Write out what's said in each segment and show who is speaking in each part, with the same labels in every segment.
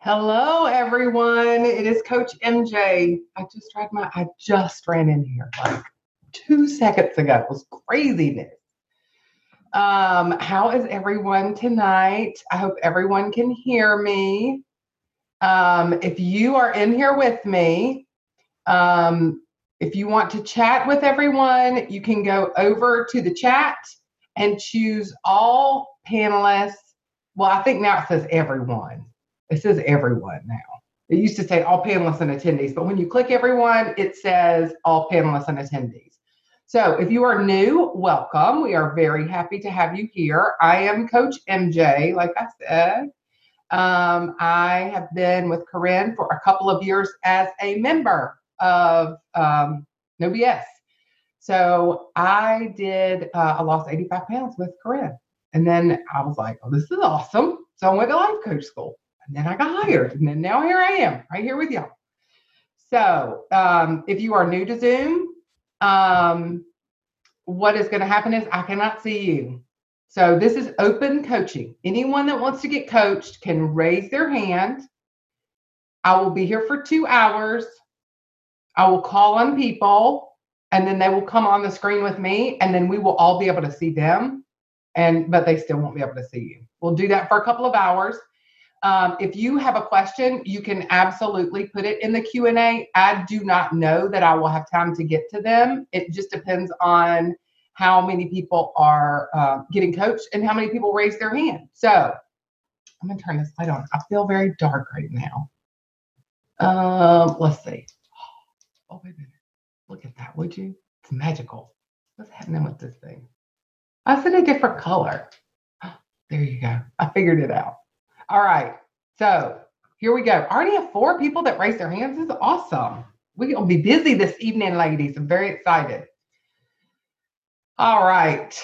Speaker 1: Hello, everyone. It is Coach MJ. I just ran in here like 2 seconds ago. It was craziness. How is everyone tonight? I hope everyone can hear me. If you are in here with me, if you want to chat with everyone, you can go over to the chat and choose all panelists. Well, I think now it says everyone. It says everyone now. It used to say all panelists and attendees, but when you click everyone, it says all panelists and attendees. So if you are new, welcome. We are very happy to have you here. I am Coach MJ, like I said. I have been with Corinne for a couple of years as a member of No BS. So I lost 85 pounds with Corinne. And then I was like, oh, this is awesome. So I went to life coach school. And then I got hired. And then now here I am, right here with y'all. So if you are new to Zoom, what is going to happen is I cannot see you. So this is open coaching. Anyone that wants to get coached can raise their hand. I will be here for 2 hours. I will call on people, and then they will come on the screen with me, and then we will all be able to see them, but they still won't be able to see you. We'll do that for a couple of hours. If you have a question, you can absolutely put it in the Q&A. I do not know that I will have time to get to them. It just depends on how many people are getting coached and how many people raise their hand. So I'm going to turn this light on. I feel very dark right now. Let's see. Oh, wait a minute. Look at that, would you? It's magical. What's happening with this thing? I said a different color. There you go. I figured it out. All right. So here we go. I already have 4 people that raised their hands. This is awesome. We're going to be busy this evening, ladies. I'm very excited. All right.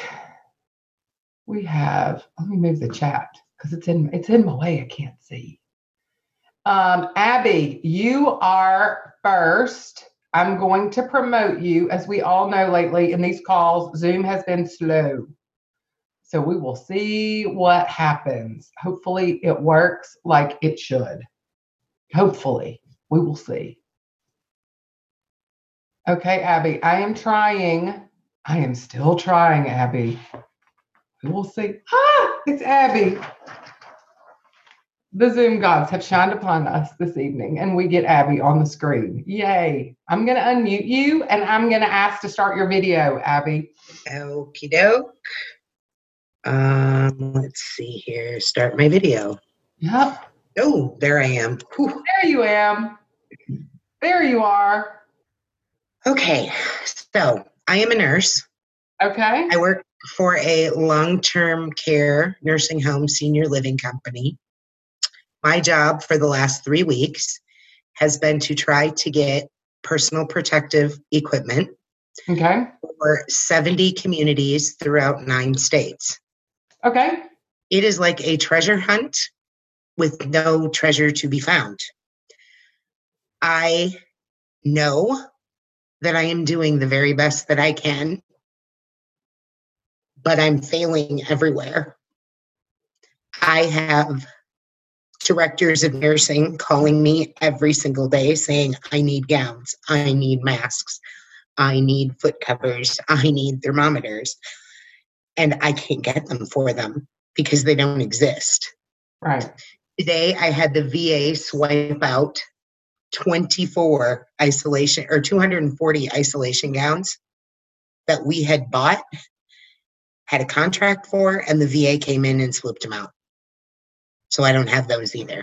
Speaker 1: Let me move the chat because it's in my way. I can't see. Abby, you are first. I'm going to promote you. As we all know lately in these calls, Zoom has been slow. So we will see what happens. Hopefully it works like it should. Hopefully. We will see. Okay, Abby, I am trying. I am still trying, Abby. We will see. It's Abby. The Zoom gods have shined upon us this evening, and we get Abby on the screen. Yay. I'm going to unmute you, and I'm going to ask to start your video, Abby.
Speaker 2: Okie doke. Let's see here. Start my video.
Speaker 1: Yep.
Speaker 2: Oh, there I am. Whew.
Speaker 1: There you am. There you are.
Speaker 2: Okay. So I am a nurse.
Speaker 1: Okay.
Speaker 2: I work for a long-term care nursing home senior living company. My job for the last 3 weeks has been to try to get personal protective equipment for 70 communities throughout 9 states.
Speaker 1: Okay.
Speaker 2: It is like a treasure hunt with no treasure to be found. I know that I am doing the very best that I can, but I'm failing everywhere. I have directors of nursing calling me every single day saying, I need gowns, I need masks, I need foot covers, I need thermometers. And I can't get them for them because they don't exist.
Speaker 1: Right.
Speaker 2: Today, I had the VA swipe out 24 isolation or 240 isolation gowns that we had bought, had a contract for, and the VA came in and swooped them out. So I don't have those either.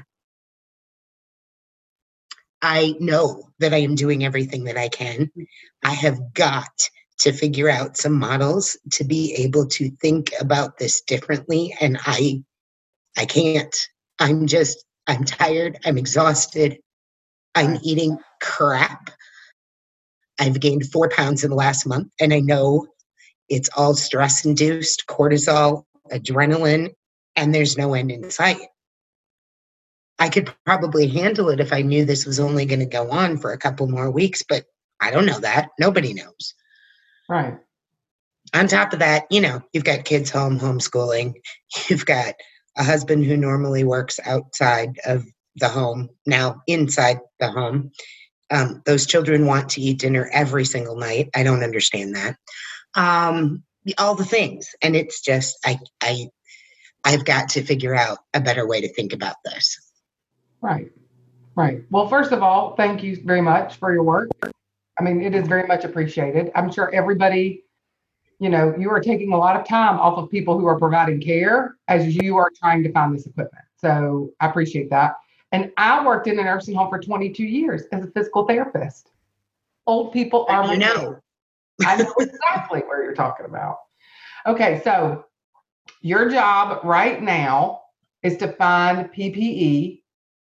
Speaker 2: I know that I am doing everything that I can. I have got to figure out some models to be able to think about this differently. And I can't. I'm tired. I'm exhausted. I'm eating crap. I've gained 4 pounds in the last month. And I know it's all stress-induced, cortisol, adrenaline, and there's no end in sight. I could probably handle it if I knew this was only going to go on for a couple more weeks, but I don't know that. Nobody knows.
Speaker 1: Right.
Speaker 2: On top of that, you've got kids home, homeschooling. You've got a husband who normally works outside of the home, now inside the home. Those children want to eat dinner every single night. I don't understand that. All the things. And it's just, I've got to figure out a better way to think about this.
Speaker 1: Right. Right. Well, first of all, thank you very much for your work. I mean, it is very much appreciated. I'm sure everybody, you know, you are taking a lot of time off of people who are providing care as you are trying to find this equipment. So I appreciate that. And I worked in a nursing home for 22 years as a physical therapist. Old people are my favorite. I know exactly where you're talking about. Okay, so your job right now is to find PPE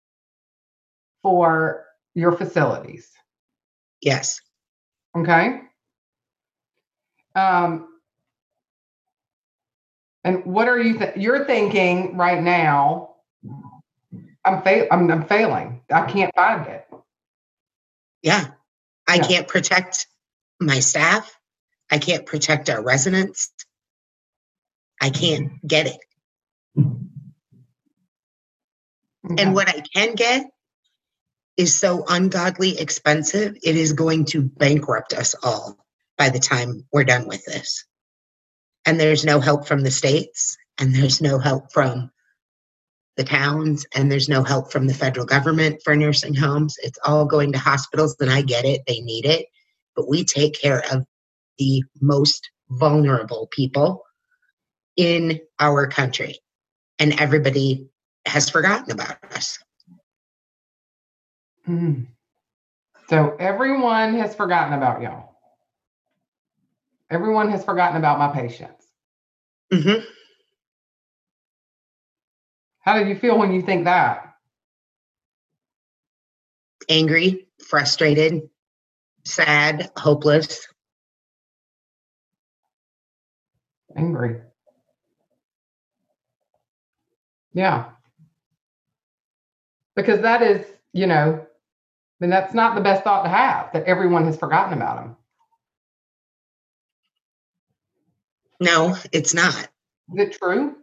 Speaker 1: for your facilities.
Speaker 2: Yes.
Speaker 1: Okay. And what are you're thinking right now? I'm failing. I can't find it.
Speaker 2: Yeah. I can't protect my staff. I can't protect our residents. I can't get it. Okay. And what I can get is so ungodly expensive, it is going to bankrupt us all by the time we're done with this. And there's no help from the states, and there's no help from the towns, and there's no help from the federal government for nursing homes. It's all going to hospitals, and I get it, they need it, but we take care of the most vulnerable people in our country, and everybody has forgotten about us.
Speaker 1: Mm. So everyone has forgotten about y'all. Everyone has forgotten about my patients.
Speaker 2: Mm-hmm.
Speaker 1: How did you feel when you think that?
Speaker 2: Angry, frustrated, sad, hopeless.
Speaker 1: Angry. Yeah. Because that is, you know, then that's not the best thought to have, that everyone has forgotten about them.
Speaker 2: No, it's not.
Speaker 1: Is it true?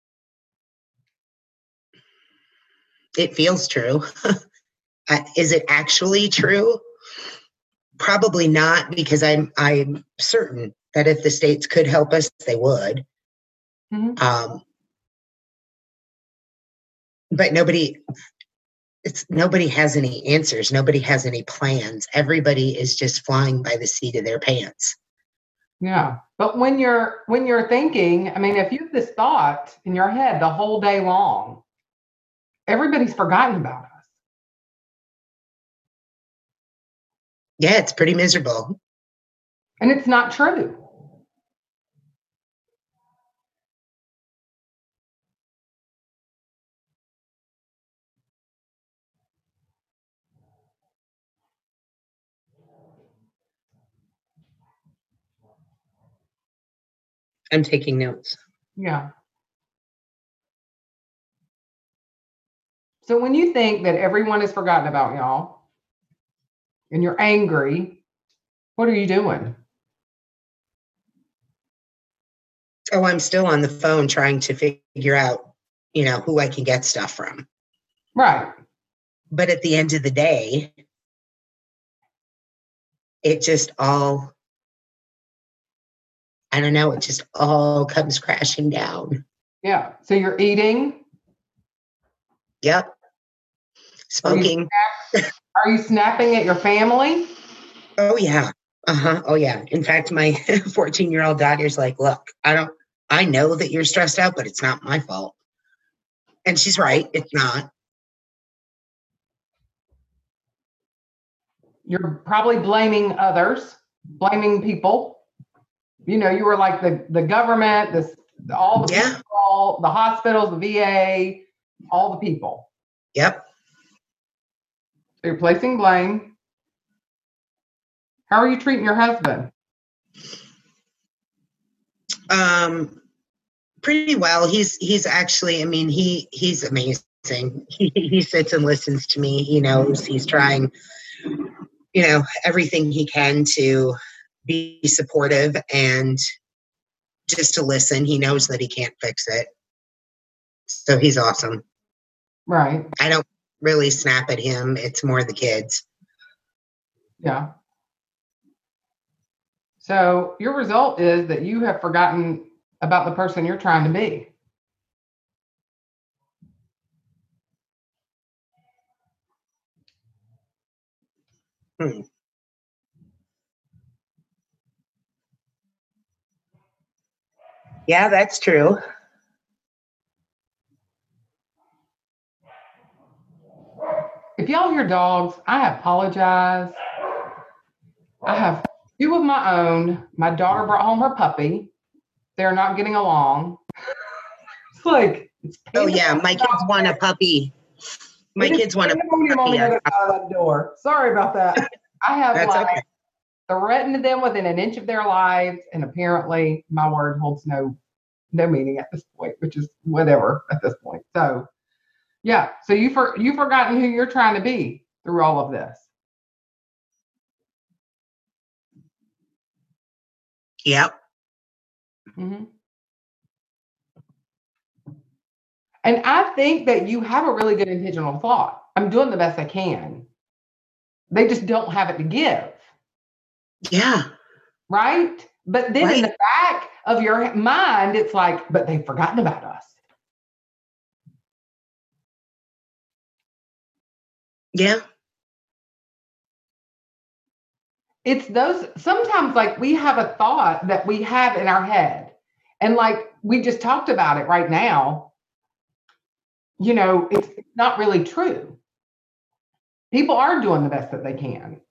Speaker 2: It feels true. Is it actually true? Probably not, because I'm certain that if the states could help us, they would. Mm-hmm. But nobody has any answers. Nobody has any plans. Everybody is just flying by the seat of their pants.
Speaker 1: Yeah. But when you're thinking, I mean, if you have this thought in your head the whole day long, everybody's forgotten about us.
Speaker 2: Yeah, it's pretty miserable.
Speaker 1: And it's not true.
Speaker 2: I'm taking notes.
Speaker 1: Yeah. So when you think that everyone has forgotten about y'all and you're angry, what are you doing?
Speaker 2: Oh, I'm still on the phone trying to figure out, you know, who I can get stuff from.
Speaker 1: Right.
Speaker 2: But at the end of the day, it just all, I don't know, it just all comes crashing down.
Speaker 1: Yeah. So you're eating?
Speaker 2: Yep. Smoking.
Speaker 1: Are you snapping at your family?
Speaker 2: Oh, yeah. Uh-huh. Oh, yeah. In fact, my 14-year-old daughter's like, look, I know that you're stressed out, but it's not my fault. And she's right. It's not.
Speaker 1: You're probably blaming others, blaming people. You know, you were like the government, all the people, the hospitals, the VA, all the people.
Speaker 2: Yep.
Speaker 1: So you're placing blame. How are you treating your husband?
Speaker 2: Pretty well. He's actually, I mean, he's amazing. He sits and listens to me. He knows he's trying, you know, everything he can to be supportive and just to listen. He knows that he can't fix it. So he's awesome.
Speaker 1: Right.
Speaker 2: I really snap at him. It's more the kids.
Speaker 1: Yeah. So your result is that you have forgotten about the person you're trying to be.
Speaker 2: Hmm. Yeah, that's true.
Speaker 1: If y'all hear dogs, I apologize. I have two of my own. My daughter brought home her puppy. They're not getting along. It's like it's
Speaker 2: Oh yeah, my
Speaker 1: pandemonium
Speaker 2: kids
Speaker 1: out
Speaker 2: want a
Speaker 1: there.
Speaker 2: puppy. My
Speaker 1: It is
Speaker 2: kids want a
Speaker 1: pandemonium on
Speaker 2: puppy.
Speaker 1: the other side of that door. Sorry about that. I have
Speaker 2: That's
Speaker 1: like
Speaker 2: okay.
Speaker 1: threatened them within an inch of their lives, and apparently my word holds no meaning at this point, which is whatever at this point. So yeah, so you've forgotten who you're trying to be through all of this.
Speaker 2: Yep.
Speaker 1: Mm-hmm. And I think that you have a really good intentional thought. I'm doing the best I can. They just don't have it to give,
Speaker 2: Yeah.
Speaker 1: right? But then in
Speaker 2: Right.
Speaker 1: the back of your mind, it's like, but they've forgotten about us.
Speaker 2: Yeah.
Speaker 1: It's those sometimes like we have a thought that we have in our head. And like we just talked about it right now, it's not really true. People are doing the best that they can.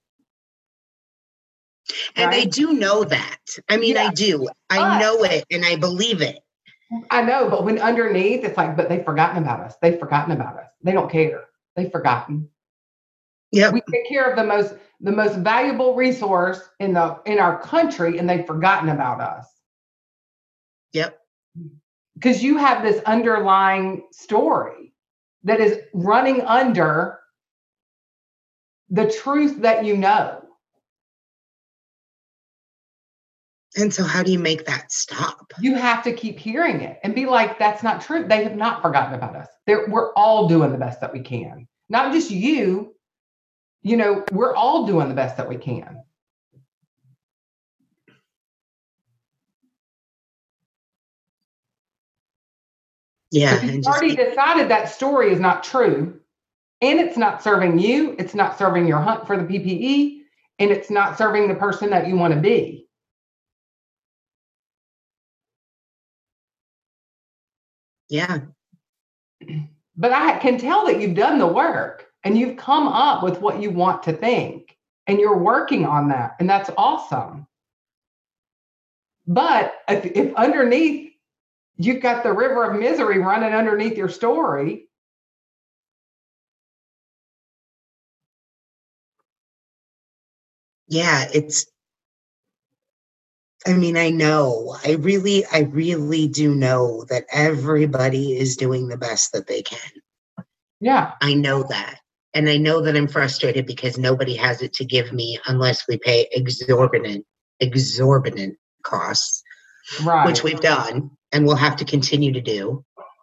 Speaker 2: And I
Speaker 1: Right?
Speaker 2: do know that. I mean,
Speaker 1: Yeah.
Speaker 2: I do. I
Speaker 1: But
Speaker 2: know it and I believe it.
Speaker 1: I know, but when underneath, it's like, but they've forgotten about us. They've forgotten about us. They don't care. They've forgotten. We
Speaker 2: Yep.
Speaker 1: take care of the most valuable resource in our country, and they've forgotten about us.
Speaker 2: Yep.
Speaker 1: Because you have this underlying story that is running under the truth that you know.
Speaker 2: And so how do you make that stop?
Speaker 1: You have to keep hearing it and be like, that's not true. They have not forgotten about us. We're all doing the best that we can. Not just you, we're all doing the best that we can.
Speaker 2: Yeah.
Speaker 1: But you've
Speaker 2: And just
Speaker 1: already decided that story is not true, and it's not serving you. It's not serving your hunt for the PPE, and it's not serving the person that you want to be.
Speaker 2: yeah.
Speaker 1: But I can tell that you've done the work and you've come up with what you want to think, and you're working on that, and that's awesome. But if underneath you've got the river of misery running underneath your story,
Speaker 2: Yeah. I mean, I really do know that everybody is doing the best that they can.
Speaker 1: yeah,
Speaker 2: I know that. And I know that I'm frustrated because nobody has it to give me unless we pay exorbitant costs, which
Speaker 1: right.
Speaker 2: we've done and we'll have to continue to do.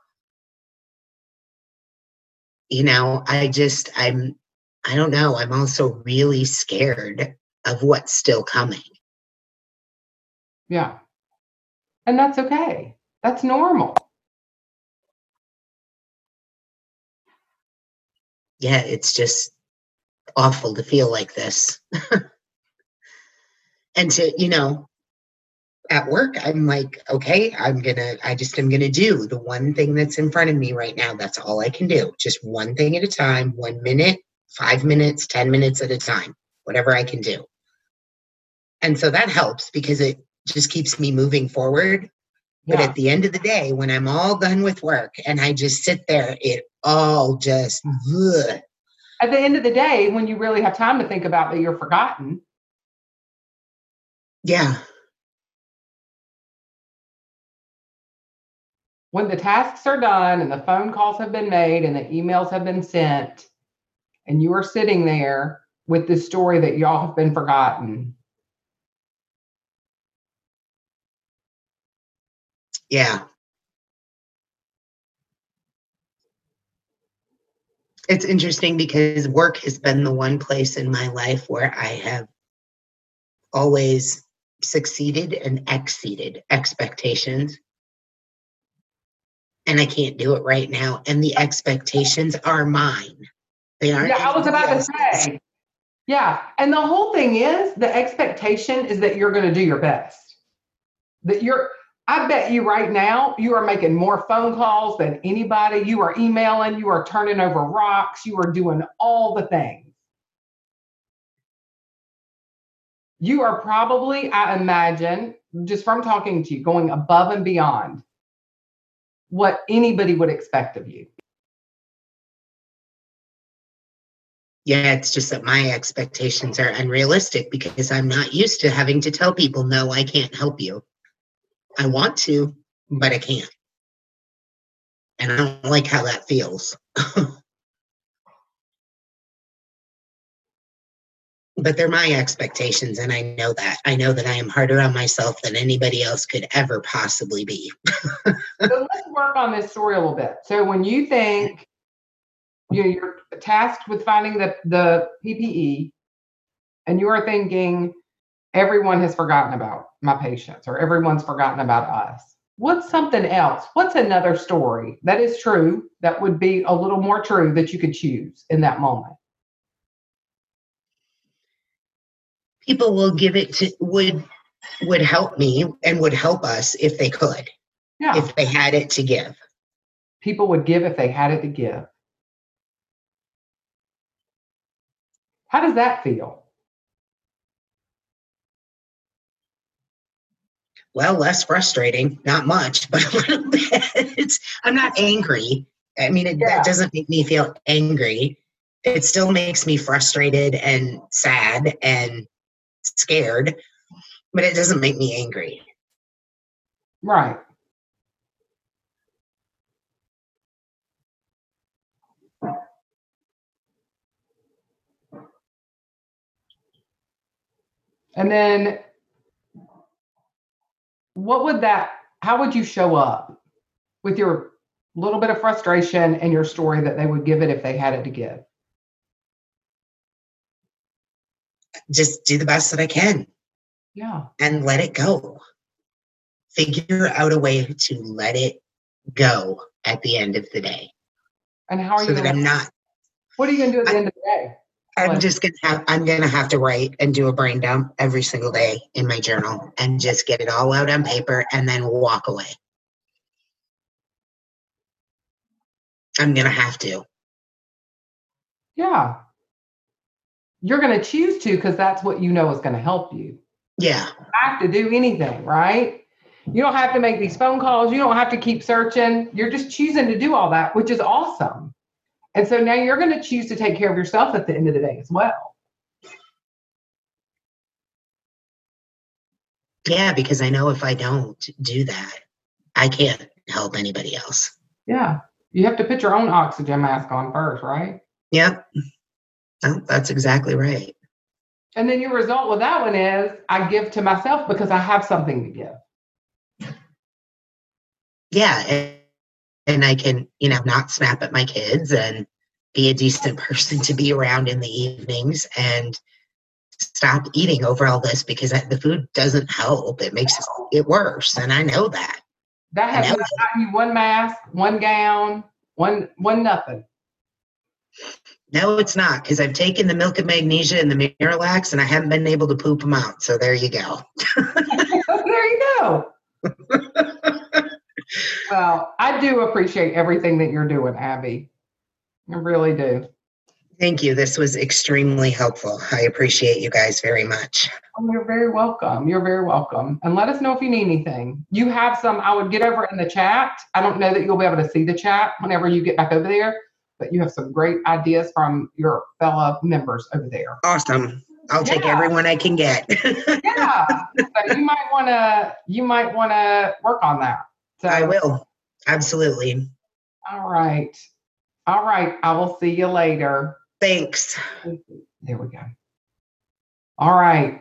Speaker 2: I don't know. I'm also really scared of what's still coming.
Speaker 1: Yeah. And that's okay. That's normal.
Speaker 2: Yeah, it's just awful to feel like this. And at work, I'm like, okay, I just am gonna do the one thing that's in front of me right now. That's all I can do. Just one thing at a time, 1 minute, 5 minutes, 10 minutes at a time, whatever I can do. And so that helps because it just keeps me moving forward. But
Speaker 1: Yeah.
Speaker 2: at the end of the day, when I'm all done with work and I just sit there, it all just, ugh.
Speaker 1: At the end of the day, when you really have time to think about that you're forgotten,
Speaker 2: Yeah,
Speaker 1: when the tasks are done and the phone calls have been made and the emails have been sent, and you are sitting there with this story that y'all have been forgotten.
Speaker 2: yeah. It's interesting because work has been the one place in my life where I have always succeeded and exceeded expectations. And I can't do it right now. And the expectations are mine. They aren't
Speaker 1: Yeah, I was
Speaker 2: anybody
Speaker 1: about to
Speaker 2: else's.
Speaker 1: say. Yeah. And the whole thing is the expectation is that you're going to do your best. That I bet you right now you are making more phone calls than anybody. You are emailing, you are turning over rocks, you are doing all the things. You are probably, I imagine, just from talking to you, going above and beyond what anybody would expect of you.
Speaker 2: Yeah, it's just that my expectations are unrealistic because I'm not used to having to tell people, no, I can't help you. I want to, but I can't. And I don't like how that feels. But they're my expectations, and I know that. I know that I am harder on myself than anybody else could ever possibly be.
Speaker 1: So let's work on this story a little bit. So when you think you're tasked with finding the PPE, and you are thinking everyone has forgotten about my patients or everyone's forgotten about us. What's something else? What's another story that is true that would be a little more true that you could choose in that moment?
Speaker 2: People will give it to would help me and would help us if they could,
Speaker 1: Yeah.
Speaker 2: if they had it to give.
Speaker 1: People would give if they had it to give. How does that feel?
Speaker 2: Well, less frustrating, not much, but a little bit. I'm not angry. I mean, that doesn't make me feel angry. It still makes me frustrated and sad and scared, but it doesn't make me angry.
Speaker 1: Right. And then how would you show up with your little bit of frustration and your story that they would give it if they had it to give?
Speaker 2: Just do the best that I can.
Speaker 1: Yeah.
Speaker 2: And let it go. Figure out a way to let it go at the end of the day.
Speaker 1: And how are you
Speaker 2: so that I'm not.
Speaker 1: What are you going to do at the end of the day?
Speaker 2: I'm gonna have to write and do a brain dump every single day in my journal and just get it all out on paper and then walk away. I'm gonna have to.
Speaker 1: Yeah. You're going to choose to because that's what you know is going to help you.
Speaker 2: Yeah.
Speaker 1: You don't have to do anything, right? You don't have to make these phone calls. You don't have to keep searching. You're just choosing to do all that, which is awesome. And so now you're going to choose to take care of yourself at the end of the day as well.
Speaker 2: Yeah, because I know if I don't do that, I can't help anybody else.
Speaker 1: Yeah. You have to put your own oxygen mask on first, right?
Speaker 2: Yep. Oh, that's exactly right.
Speaker 1: And then your result with that one is I give to myself because I have something to give.
Speaker 2: Yeah. And I can, not snap at my kids and be a decent person to be around in the evenings and stop eating over all this because the food doesn't help. It makes it worse. And I know that.
Speaker 1: That has not gotten you one mask, one gown, one nothing.
Speaker 2: No, it's not, because I've taken the milk of magnesia and the Miralax and I haven't been able to poop them out. So there you go.
Speaker 1: There you go. Well, I do appreciate everything that you're doing, Abby. I really do.
Speaker 2: Thank you. This was extremely helpful. I appreciate you guys very much.
Speaker 1: Oh, you're very welcome. You're very welcome. And let us know if you need anything. You have some, I would get over in the chat. I don't know that you'll be able to see the chat whenever you get back over there, but you have some great ideas from your fellow members over there.
Speaker 2: Awesome. I'll take everyone I can get.
Speaker 1: Yeah. So you might want to work on that. So
Speaker 2: I will. Absolutely.
Speaker 1: All right. I will see you later.
Speaker 2: Thanks.
Speaker 1: There we go. All right.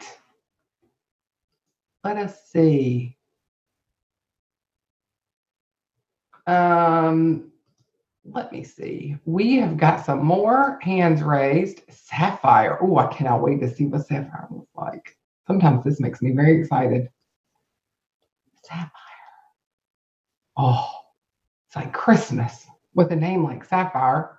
Speaker 1: Let us see. let me see. We have got some more hands raised. Sapphire. Oh, I cannot wait to see what Sapphire looks like. Sometimes this makes me very excited. Sapphire. Oh, it's like Christmas with a name like Sapphire.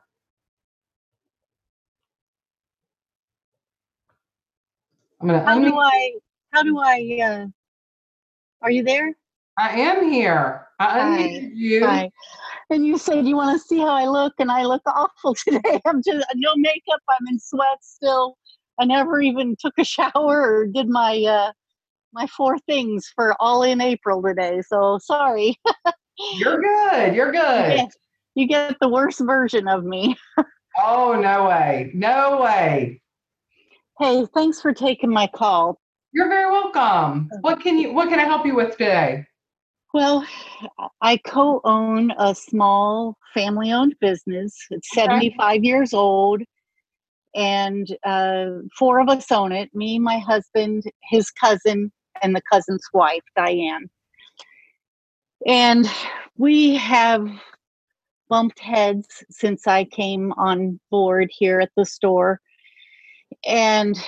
Speaker 1: I'm gonna
Speaker 3: how do I are you there?
Speaker 1: I am here. I unmuted you.
Speaker 3: Hi. And you said you want to see how I look, and I look awful today. I'm just no makeup. I'm in sweats still. I never even took a shower or did my my 4 things for all in April today. So sorry.
Speaker 1: You're good. You're good.
Speaker 3: You get the worst version of me.
Speaker 1: Oh, no way. No way.
Speaker 3: Hey, thanks for taking my call.
Speaker 1: You're very welcome. What can I help you with today?
Speaker 3: Well, I co-own a small family-owned business. It's 75 years old, and 4 of us own it, me, my husband, his cousin, and the cousin's wife, Diane. And we have bumped heads since I came on board here at the store. And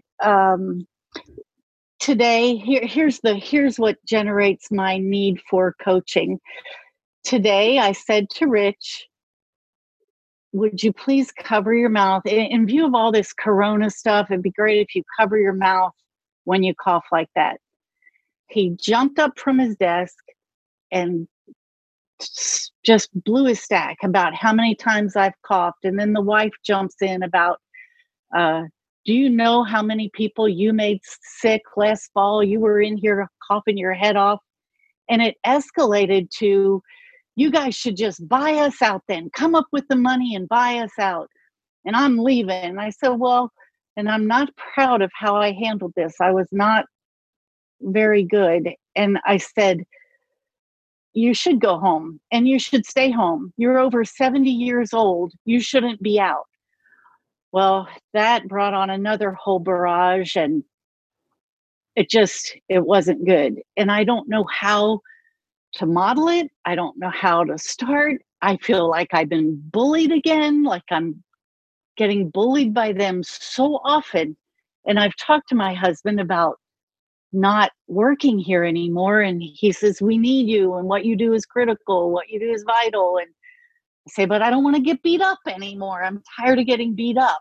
Speaker 3: today, here's what generates my need for coaching. Today, I said to Rich, would you please cover your mouth? In view of all this corona stuff, it'd be great if you cover your mouth when you cough like that. He jumped up from his desk and just blew his stack about how many times I've coughed. And then the wife jumps in about, do you know how many people you made sick last fall? You were in here coughing your head off. And it escalated to, you guys should just buy us out then. Come up with the money and buy us out. And I'm leaving. And I said, well, and I'm not proud of how I handled this. I was not very good. And I said, you should go home and you should stay home. You're over 70 years old. You shouldn't be out. Well, that brought on another whole barrage, and it wasn't good. And I don't know how to model it. I don't know how to start. I feel like I've been bullied again, like I'm getting bullied by them so often. And I've talked to my husband about not working here anymore. And he says, we need you. And what you do is critical. What you do is vital. And I say, but I don't want to get beat up anymore. I'm tired of getting beat up.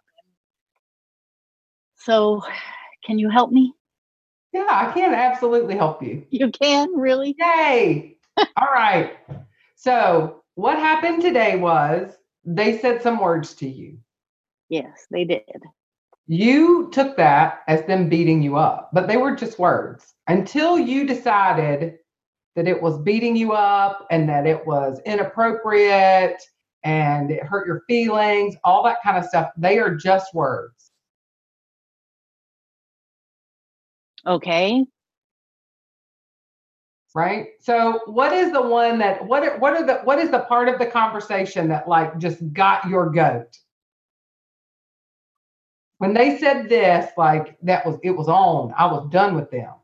Speaker 3: So can you help me?
Speaker 1: Yeah, I can absolutely help you.
Speaker 3: You can? Really?
Speaker 1: Yay. All right. So what happened today was they said some words to you.
Speaker 3: Yes, they did.
Speaker 1: You took that as them beating you up, but they were just words until you decided that it was beating you up and that it was inappropriate and it hurt your feelings, all that kind of stuff. They are just words.
Speaker 3: Okay.
Speaker 1: Right. So what is the one that what is the part of the conversation that like just got your goat? When they said this, like it was on. I was done with them.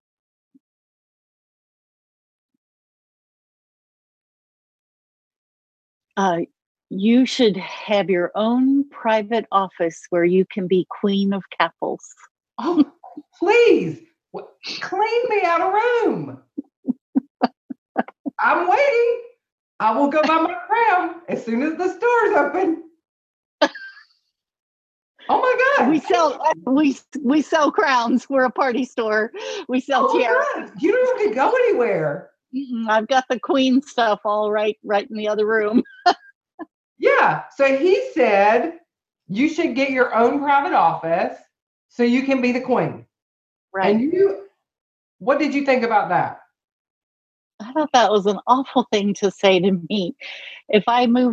Speaker 3: You should have your own private office where you can be queen of Capples.
Speaker 1: Oh, please clean me out of room. I'm waiting. I will go buy my crown as soon as the store's open. Oh my God!
Speaker 3: We sell crowns. We're a party store. We sell tiaras.
Speaker 1: God. You don't have to go anywhere.
Speaker 3: I've got the queen stuff all right in the other room.
Speaker 1: Yeah. So he said you should get your own private office so you can be the queen.
Speaker 3: Right.
Speaker 1: And what did you think about that?
Speaker 3: I thought that was an awful thing to say to me. If I move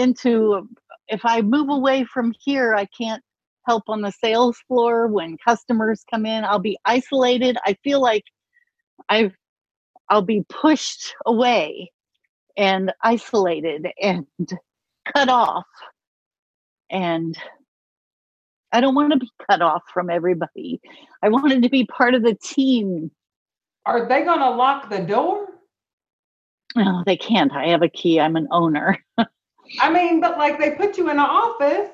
Speaker 3: away from here, I can't help on the sales floor when customers come in. I'll be isolated. I feel like I'll be pushed away and isolated and cut off. And I don't want to be cut off from everybody. I wanted to be part of the team.
Speaker 1: Are they going to lock the door?
Speaker 3: No, they can't. I have a key. I'm an owner.
Speaker 1: I mean, but like they put you in an office.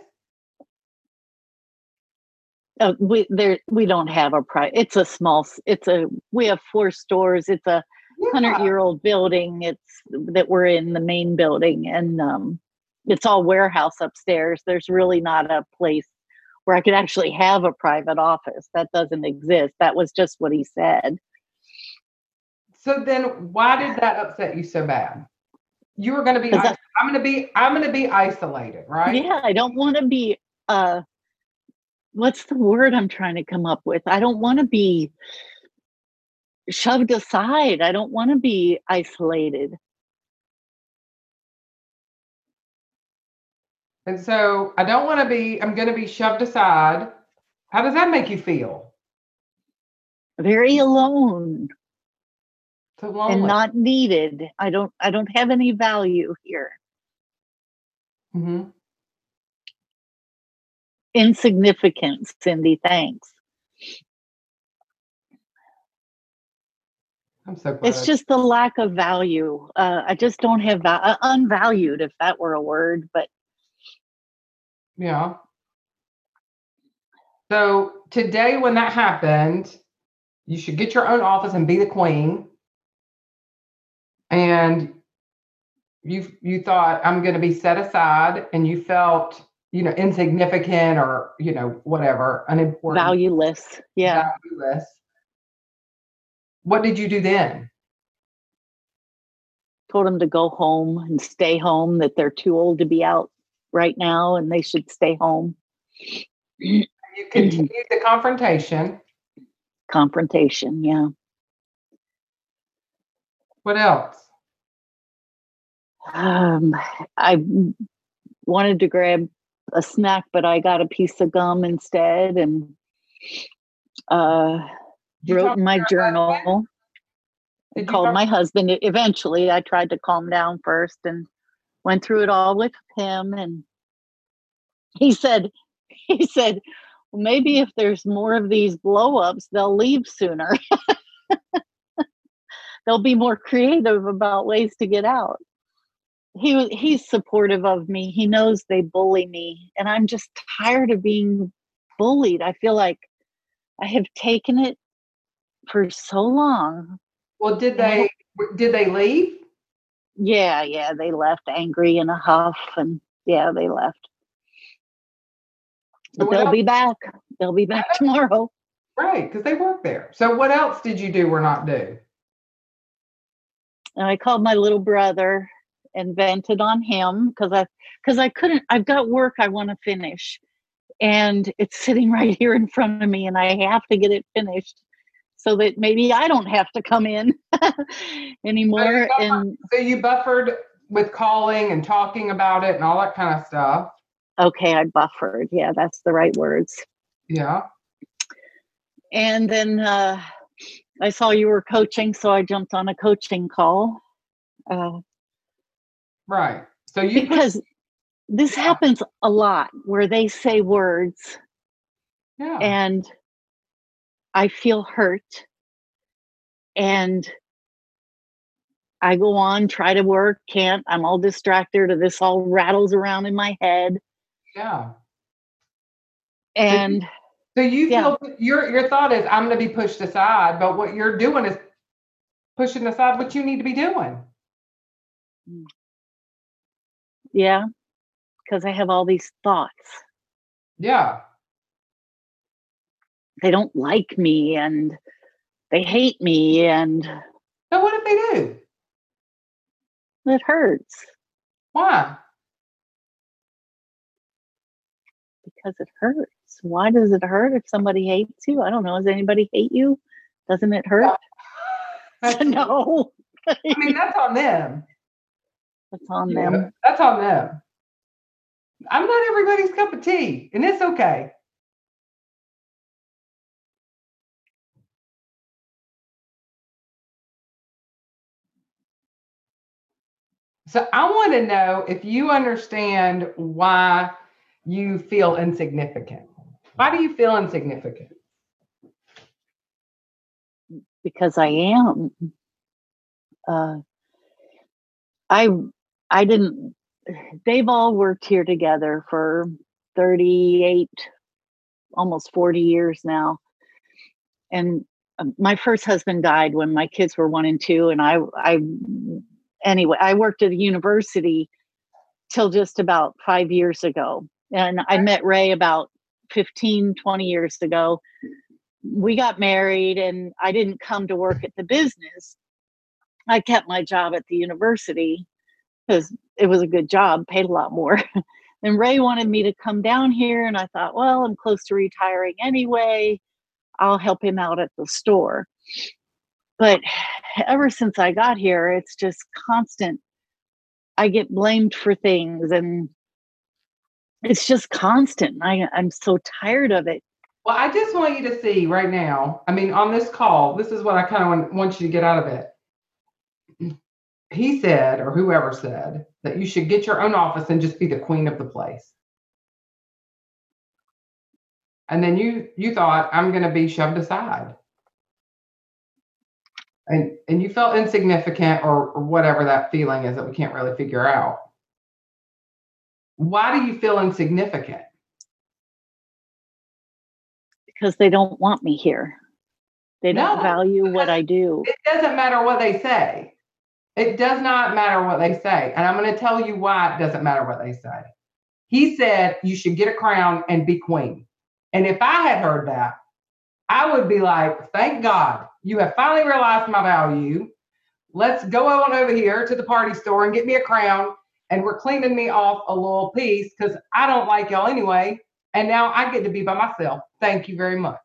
Speaker 3: We don't have a private. It's a small. We have 4 stores. It's a
Speaker 1: Yeah.
Speaker 3: 100-year-old building. It's that we're in the main building, and it's all warehouse upstairs. There's really not a place where I could actually have a private office. That doesn't exist. That was just what he said.
Speaker 1: So then why did that upset you so bad? You were going to be, I'm going to be isolated, right?
Speaker 3: Yeah, I don't want to be, what's the word I'm trying to come up with? I don't want to be shoved aside. I don't want to be isolated.
Speaker 1: And so I'm going to be shoved aside. How does that make you feel?
Speaker 3: Very alone.
Speaker 1: So lonely.
Speaker 3: And not needed. I don't have any value here.
Speaker 1: Mm-hmm.
Speaker 3: Insignificant, Cindy. Thanks.
Speaker 1: I'm so glad.
Speaker 3: It's just the lack of value. I just don't have unvalued, if that were a word, but
Speaker 1: yeah. So today, when that happened, you should get your own office and be the queen. And you thought, I'm going to be set aside, and you felt, insignificant or, whatever, unimportant.
Speaker 3: valueless. Yeah.
Speaker 1: Valueless. What did you do then?
Speaker 3: Told them to go home and stay home, that they're too old to be out right now and they should stay home.
Speaker 1: You continued the confrontation.
Speaker 3: Confrontation, yeah.
Speaker 1: What else?
Speaker 3: I wanted to grab a snack, but I got a piece of gum instead, and wrote in my journal. I called my husband. Eventually, I tried to calm down first and went through it all with him. And he said, well, maybe if there's more of these blow-ups, they'll leave sooner. They'll be more creative about ways to get out. He's supportive of me. He knows they bully me, and I'm just tired of being bullied. I feel like I have taken it for so long.
Speaker 1: Well, did they leave?
Speaker 3: Yeah, they left angry in a huff, and yeah, they left. But they'll be back. They'll be back tomorrow.
Speaker 1: Right, because they work there. So what else did you do or not do?
Speaker 3: And I called my little brother and vented on him because I couldn't. I've got work I want to finish, and it's sitting right here in front of me, and I have to get it finished so that maybe I don't have to come in anymore.
Speaker 1: So you buffered with calling and talking about it and all that kind of stuff.
Speaker 3: Okay, I buffered. Yeah, that's the right words.
Speaker 1: Yeah.
Speaker 3: And then I saw you were coaching, so I jumped on a coaching call.
Speaker 1: Right. So
Speaker 3: because this happens a lot where they say words, and I feel hurt, and I go on, try to work, can't. I'm all distracted, or this all rattles around in my head.
Speaker 1: Yeah.
Speaker 3: And
Speaker 1: so you feel your thought is, I'm going to be pushed aside, but what you're doing is pushing aside what you need to be doing.
Speaker 3: Yeah, because I have all these thoughts.
Speaker 1: Yeah.
Speaker 3: They don't like me, and they hate me, and
Speaker 1: so what if they do?
Speaker 3: It hurts.
Speaker 1: Why?
Speaker 3: Because it hurts. Why does it hurt if somebody hates you? I don't know. Does anybody hate you? Doesn't it hurt? No.
Speaker 1: I mean, that's on them.
Speaker 3: That's on them.
Speaker 1: That's on them. I'm not everybody's cup of tea, and it's okay. So I want to know if you understand why you feel insignificant. Why do you feel insignificant?
Speaker 3: Because I am. I didn't they've all worked here together for 38, almost 40 years now. And my first husband died when my kids were 1 and 2. And anyway, I worked at a university till just about 5 years ago. And I met Ray about 15, 20 years ago. We got married, and I didn't come to work at the business. I kept my job at the university because it was a good job, paid a lot more. And Ray wanted me to come down here, and I thought, well, I'm close to retiring anyway. I'll help him out at the store. But ever since I got here, it's just constant. I get blamed for things, and it's just constant. I'm so tired of it.
Speaker 1: Well, I just want you to see right now, I mean, on this call, this is what I kind of want you to get out of it. He said, or whoever said, that you should get your own office and just be the queen of the place. And then you thought, I'm going to be shoved aside. And you felt insignificant or whatever that feeling is that we can't really figure out. Why do you feel insignificant?
Speaker 3: Because they don't want me here. They don't value what I do.
Speaker 1: It doesn't matter what they say. It does not matter what they say. And I'm going to tell you why it doesn't matter what they say. He said you should get a crown and be queen. And if I had heard that, I would be like, thank God, you have finally realized my value. Let's go on over here to the party store and get me a crown. And we're cleaning me off a little piece because I don't like y'all anyway. And now I get to be by myself. Thank you very much.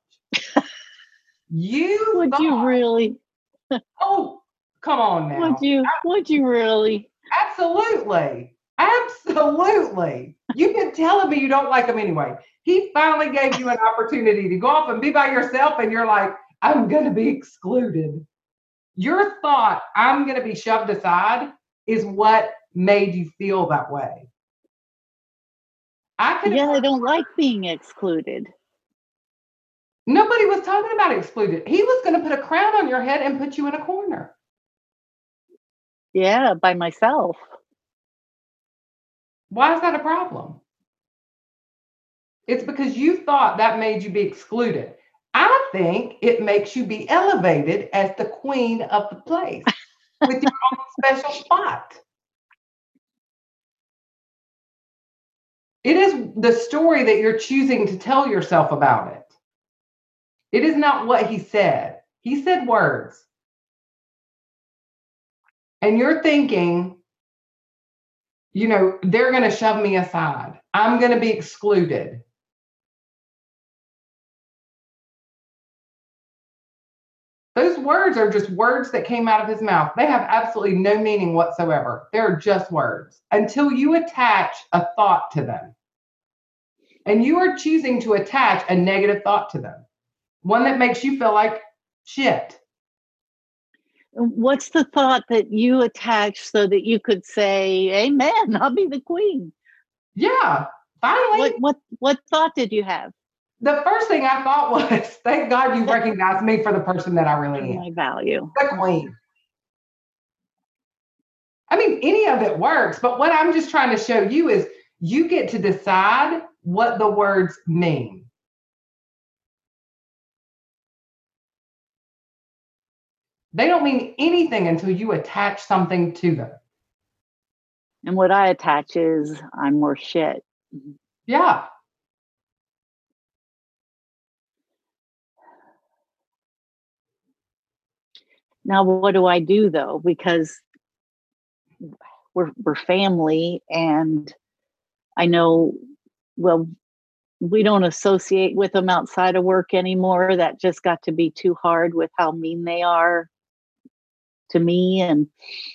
Speaker 3: Would you really?
Speaker 1: Oh, come on now.
Speaker 3: Would you really?
Speaker 1: Absolutely. Absolutely. You've been telling me you don't like him anyway. He finally gave you an opportunity to go off and be by yourself, and you're like, I'm going to be excluded. Your thought, I'm going to be shoved aside, is what made you feel that way.
Speaker 3: I don't like being excluded.
Speaker 1: Nobody was talking about excluded. He was going to put a crown on your head and put you in a corner.
Speaker 3: Yeah, by myself.
Speaker 1: Why is that a problem? It's because you thought that made you be excluded. I think it makes you be elevated as the queen of the place with your own special spot. It is the story that you're choosing to tell yourself about it. It is not what he said. He said words. And you're thinking, they're going to shove me aside. I'm going to be excluded. Those words are just words that came out of his mouth. They have absolutely no meaning whatsoever. They're just words until you attach a thought to them. And you are choosing to attach a negative thought to them, one that makes you feel like shit.
Speaker 3: What's the thought that you attach so that you could say, amen, I'll be the queen?
Speaker 1: Yeah, finally.
Speaker 3: What thought did you have?
Speaker 1: The first thing I thought was, thank God you recognize me for the person that I really am.
Speaker 3: My value.
Speaker 1: The queen. I mean, any of it works, but what I'm just trying to show you is you get to decide what the words mean. They don't mean anything until you attach something to them.
Speaker 3: And what I attach is I'm worth shit.
Speaker 1: Yeah.
Speaker 3: Now, what do I do though? Because we're family, and I know, well, we don't associate with them outside of work anymore. That just got to be too hard with how mean they are to me. And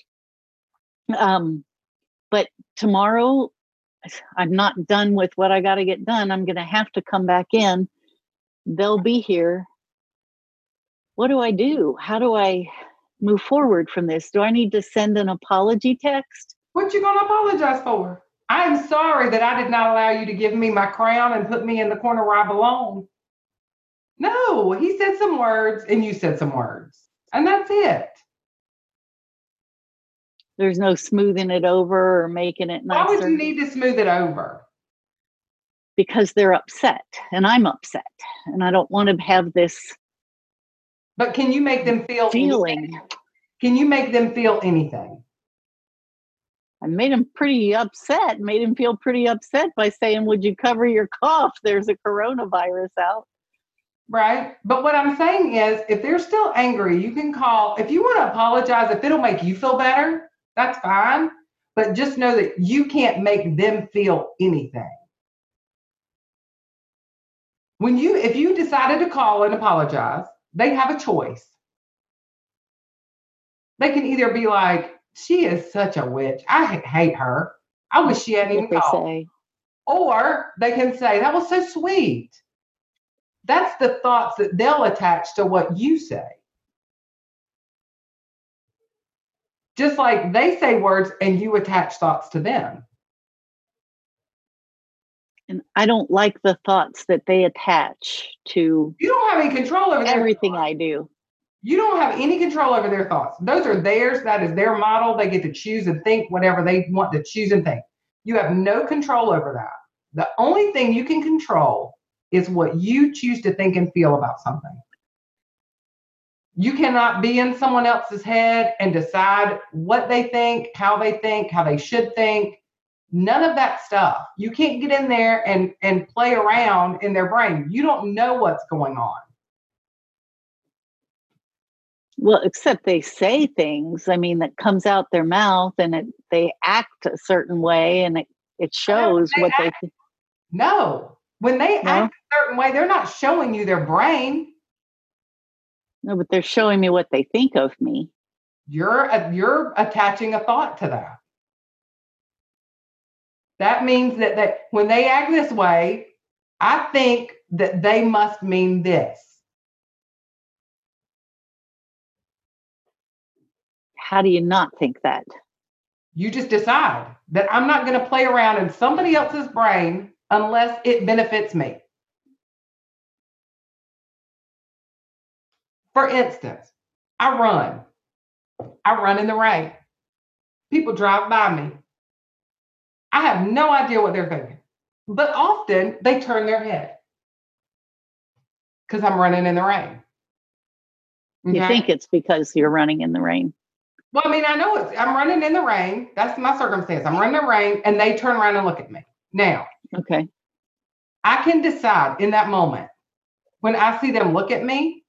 Speaker 3: but tomorrow I'm not done with what I got to get done. I'm going to have to come back in. They'll be here. What do I do? How do I move forward from this? Do I need to send an apology text?
Speaker 1: What you going to apologize for? I'm sorry that I did not allow you to give me my crown and put me in the corner where I belong. No, he said some words and you said some words. And that's it.
Speaker 3: There's no smoothing it over or making it nicer.
Speaker 1: Why would you need to smooth it over?
Speaker 3: Because they're upset and I'm upset and I don't want to have this.
Speaker 1: But can you make them feel
Speaker 3: feeling?
Speaker 1: Anything? Can you make them feel anything?
Speaker 3: I made him pretty upset, made him feel pretty upset by saying, would you cover your cough? There's a coronavirus out.
Speaker 1: Right. But what I'm saying is, if they're still angry, you can call. If you want to apologize, if it'll make you feel better, that's fine. But just know that you can't make them feel anything. If you decided to call and apologize, they have a choice. They can either be like, she is such a witch. I hate her. I wish she hadn't even called. Or they can say, that was so sweet. That's the thoughts that they'll attach to what you say. Just like they say words and you attach thoughts to them.
Speaker 3: And I don't like the thoughts that they attach to.
Speaker 1: You don't have any control over
Speaker 3: everything I do.
Speaker 1: You don't have any control over their thoughts. Those are theirs. That is their model. They get to choose and think whatever they want to choose and think. You have no control over that. The only thing you can control is what you choose to think and feel about something. You cannot be in someone else's head and decide what they think, how they should think. None of that stuff. You can't get in there and play around in their brain. You don't know what's going on.
Speaker 3: Well, except they say things, that comes out their mouth and they act a certain way and it shows what they think.
Speaker 1: No. When they act a certain way, they're not showing you their brain.
Speaker 3: No, but they're showing me what they think of me.
Speaker 1: You're attaching a thought to that. That means that when they act this way, I think that they must mean this.
Speaker 3: How do you not think that?
Speaker 1: You just decide that I'm not going to play around in somebody else's brain unless it benefits me. For instance, I run in the rain. People drive by me. I have no idea what they're thinking, but often they turn their head because I'm running in the rain.
Speaker 3: Okay? You think it's because you're running in the rain?
Speaker 1: Well, I know I'm running in the rain. That's my circumstance. I'm running in the rain and they turn around and look at me. Now,
Speaker 3: okay,
Speaker 1: I can decide in that moment when I see them look at me,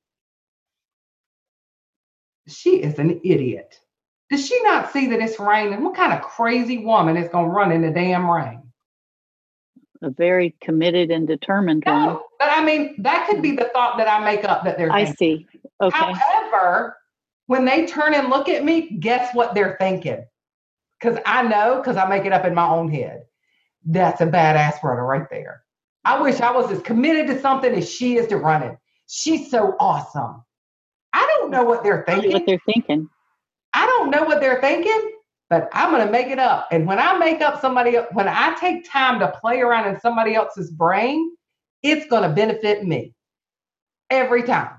Speaker 1: she is an idiot. Does she not see that it's raining? What kind of crazy woman is going to run in the damn rain?
Speaker 3: A very committed and determined one.
Speaker 1: But that could be the thought that I make up that they're thinking.
Speaker 3: I see. Okay.
Speaker 1: However, when they turn and look at me, guess what they're thinking? Because I make it up in my own head. That's a badass runner right there. I wish I was as committed to something as she is to running. She's so awesome. I don't know what they're thinking. I don't know what they're thinking, but I'm going to make it up. And when I make up when I take time to play around in somebody else's brain, it's going to benefit me every time.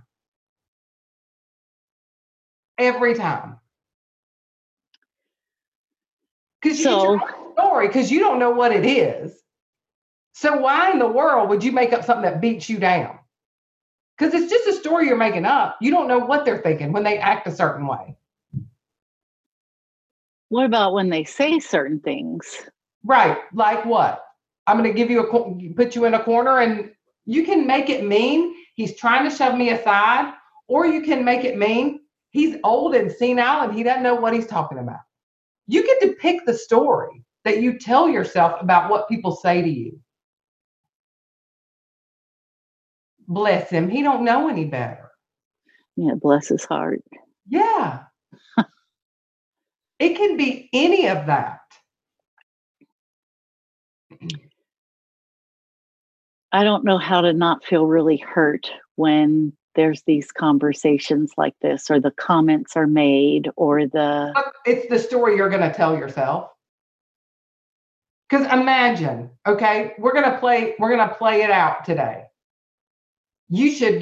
Speaker 1: Every time. Because you get your own story, because you don't know what it is. So why in the world would you make up something that beats you down? Because it's just a story you're making up. You don't know what they're thinking when they act a certain way.
Speaker 3: What about when they say certain things?
Speaker 1: Right. Like what? I'm going to give you put you in a corner and you can make it mean he's trying to shove me aside, or you can make it mean he's old and senile and he doesn't know what he's talking about. You get to pick the story that you tell yourself about what people say to you. Bless him. He don't know any better.
Speaker 3: Yeah, bless his heart.
Speaker 1: Yeah. It can be any of that.
Speaker 3: I don't know how to not feel really hurt when there's these conversations like this, or the comments are made, or
Speaker 1: it's the story you're going to tell yourself. Because imagine, okay, we're going to play it out today. You should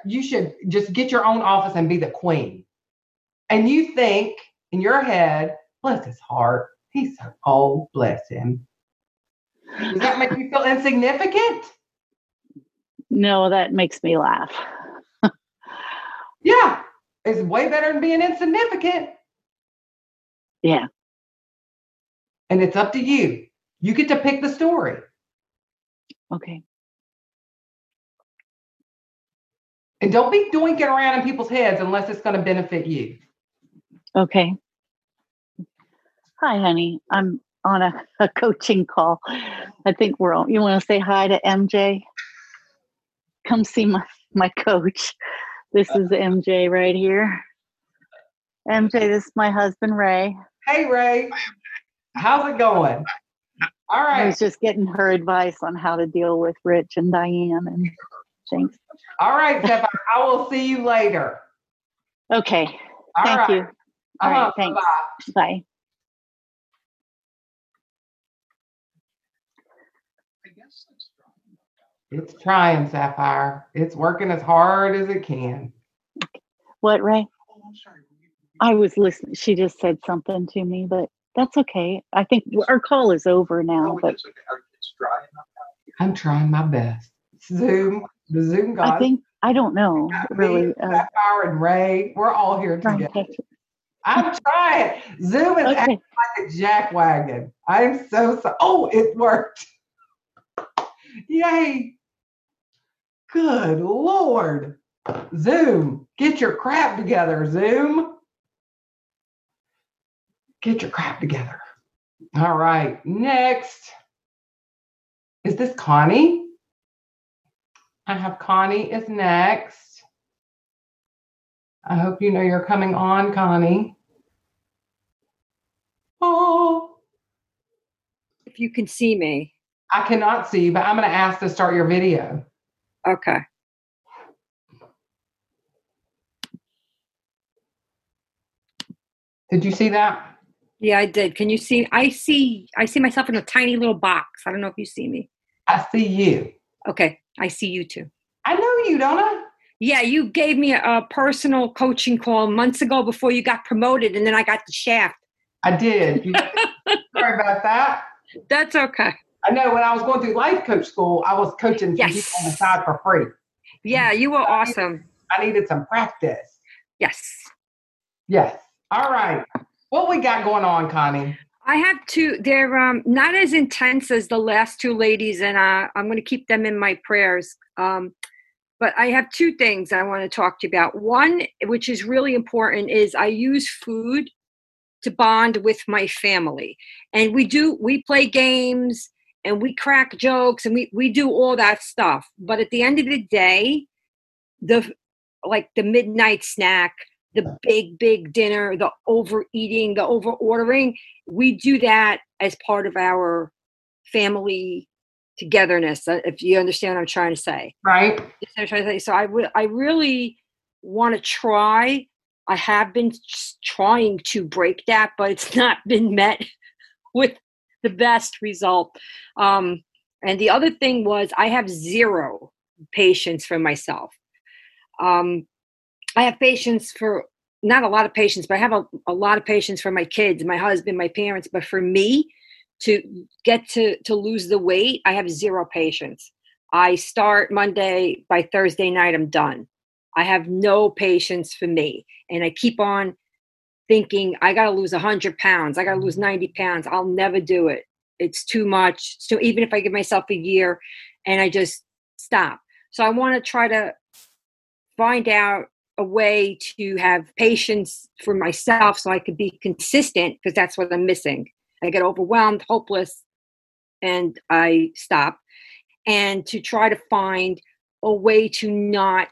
Speaker 1: just get your own office and be the queen. And you think in your head Bless his heart. He's so old. Bless him. Does that make you feel insignificant?
Speaker 3: No, that makes me laugh.
Speaker 1: Yeah. It's way better than being insignificant.
Speaker 3: Yeah.
Speaker 1: And it's up to you. You get to pick the story.
Speaker 3: Okay.
Speaker 1: And don't be doinking around in people's heads unless it's going to benefit you.
Speaker 3: Okay. Hi, honey. I'm on a coaching call. I think we're on. You want to say hi to MJ? Come see my coach. This is MJ right here. MJ, this is my husband, Ray.
Speaker 1: Hey, Ray. How's it going? All
Speaker 3: I
Speaker 1: right.
Speaker 3: was just getting her advice on how to deal with Rich and Diane and things.
Speaker 1: All right, Sapphire. I will see you later.
Speaker 3: Okay.
Speaker 1: All
Speaker 3: Thank
Speaker 1: right.
Speaker 3: you. All right. Thanks.
Speaker 1: Bye.
Speaker 3: Bye.
Speaker 1: It's trying, Sapphire. It's working as hard as it can.
Speaker 3: What, Ray? I was listening. She just said something to me, but that's okay. I think our call is over now. But
Speaker 1: I'm trying my best. The Zoom guys.
Speaker 3: I don't know, really.
Speaker 1: Sapphire and Ray, we're all here together.
Speaker 3: Right.
Speaker 1: I'm trying. Zoom is acting like a jackwagon. I'm so sorry. Oh, it worked. Yay. Good Lord. Zoom, get your crap together, Zoom. Get your crap together. All right, next. Is this Connie? I have Connie is next. I hope you know you're coming on, Connie. Oh.
Speaker 4: If you can see me.
Speaker 1: I cannot see you, but I'm going to ask to start your video.
Speaker 4: Okay.
Speaker 1: Did you see that?
Speaker 4: Yeah, I did. Can you see? I see myself in a tiny little box. I don't know if you see me.
Speaker 1: I see you.
Speaker 4: Okay. I see you too.
Speaker 1: I know you, don't I?
Speaker 4: Yeah, you gave me a personal coaching call months ago before you got promoted, and then I got the shaft.
Speaker 1: I did. Sorry about that.
Speaker 4: That's okay.
Speaker 1: I know when I was going through life coach school, I was coaching some people on the side for free.
Speaker 4: Yeah, you were awesome.
Speaker 1: I needed some practice.
Speaker 4: Yes.
Speaker 1: Yes. All right. What we got going on, Connie?
Speaker 4: I have two. They're not as intense as the last two ladies, and I'm going to keep them in my prayers. But I have two things I want to talk to you about. One, which is really important, is I use food to bond with my family. And we play games and we crack jokes and we do all that stuff. But at the end of the day, the midnight snack, the big dinner, the overeating, the over ordering, we do that as part of our family togetherness, if you understand what I'm trying to say.
Speaker 1: Right.
Speaker 4: So I really want to try. I have been trying to break that, but it's not been met with the best result. And the other thing was I have zero patience for myself. I have patience for, not a lot of patience, but I have a lot of patience for my kids, my husband, my parents. But for me to get to lose the weight, I have zero patience. I start Monday, by Thursday night, I'm done. I have no patience for me. And I keep on thinking, I got to lose 100 pounds. I got to lose 90 pounds. I'll never do it. It's too much. So even if I give myself a year and I just stop. So I want to try to find out a way to have patience for myself so I could be consistent, because that's what I'm missing. I get overwhelmed, hopeless, and I stop. And to try to find a way to not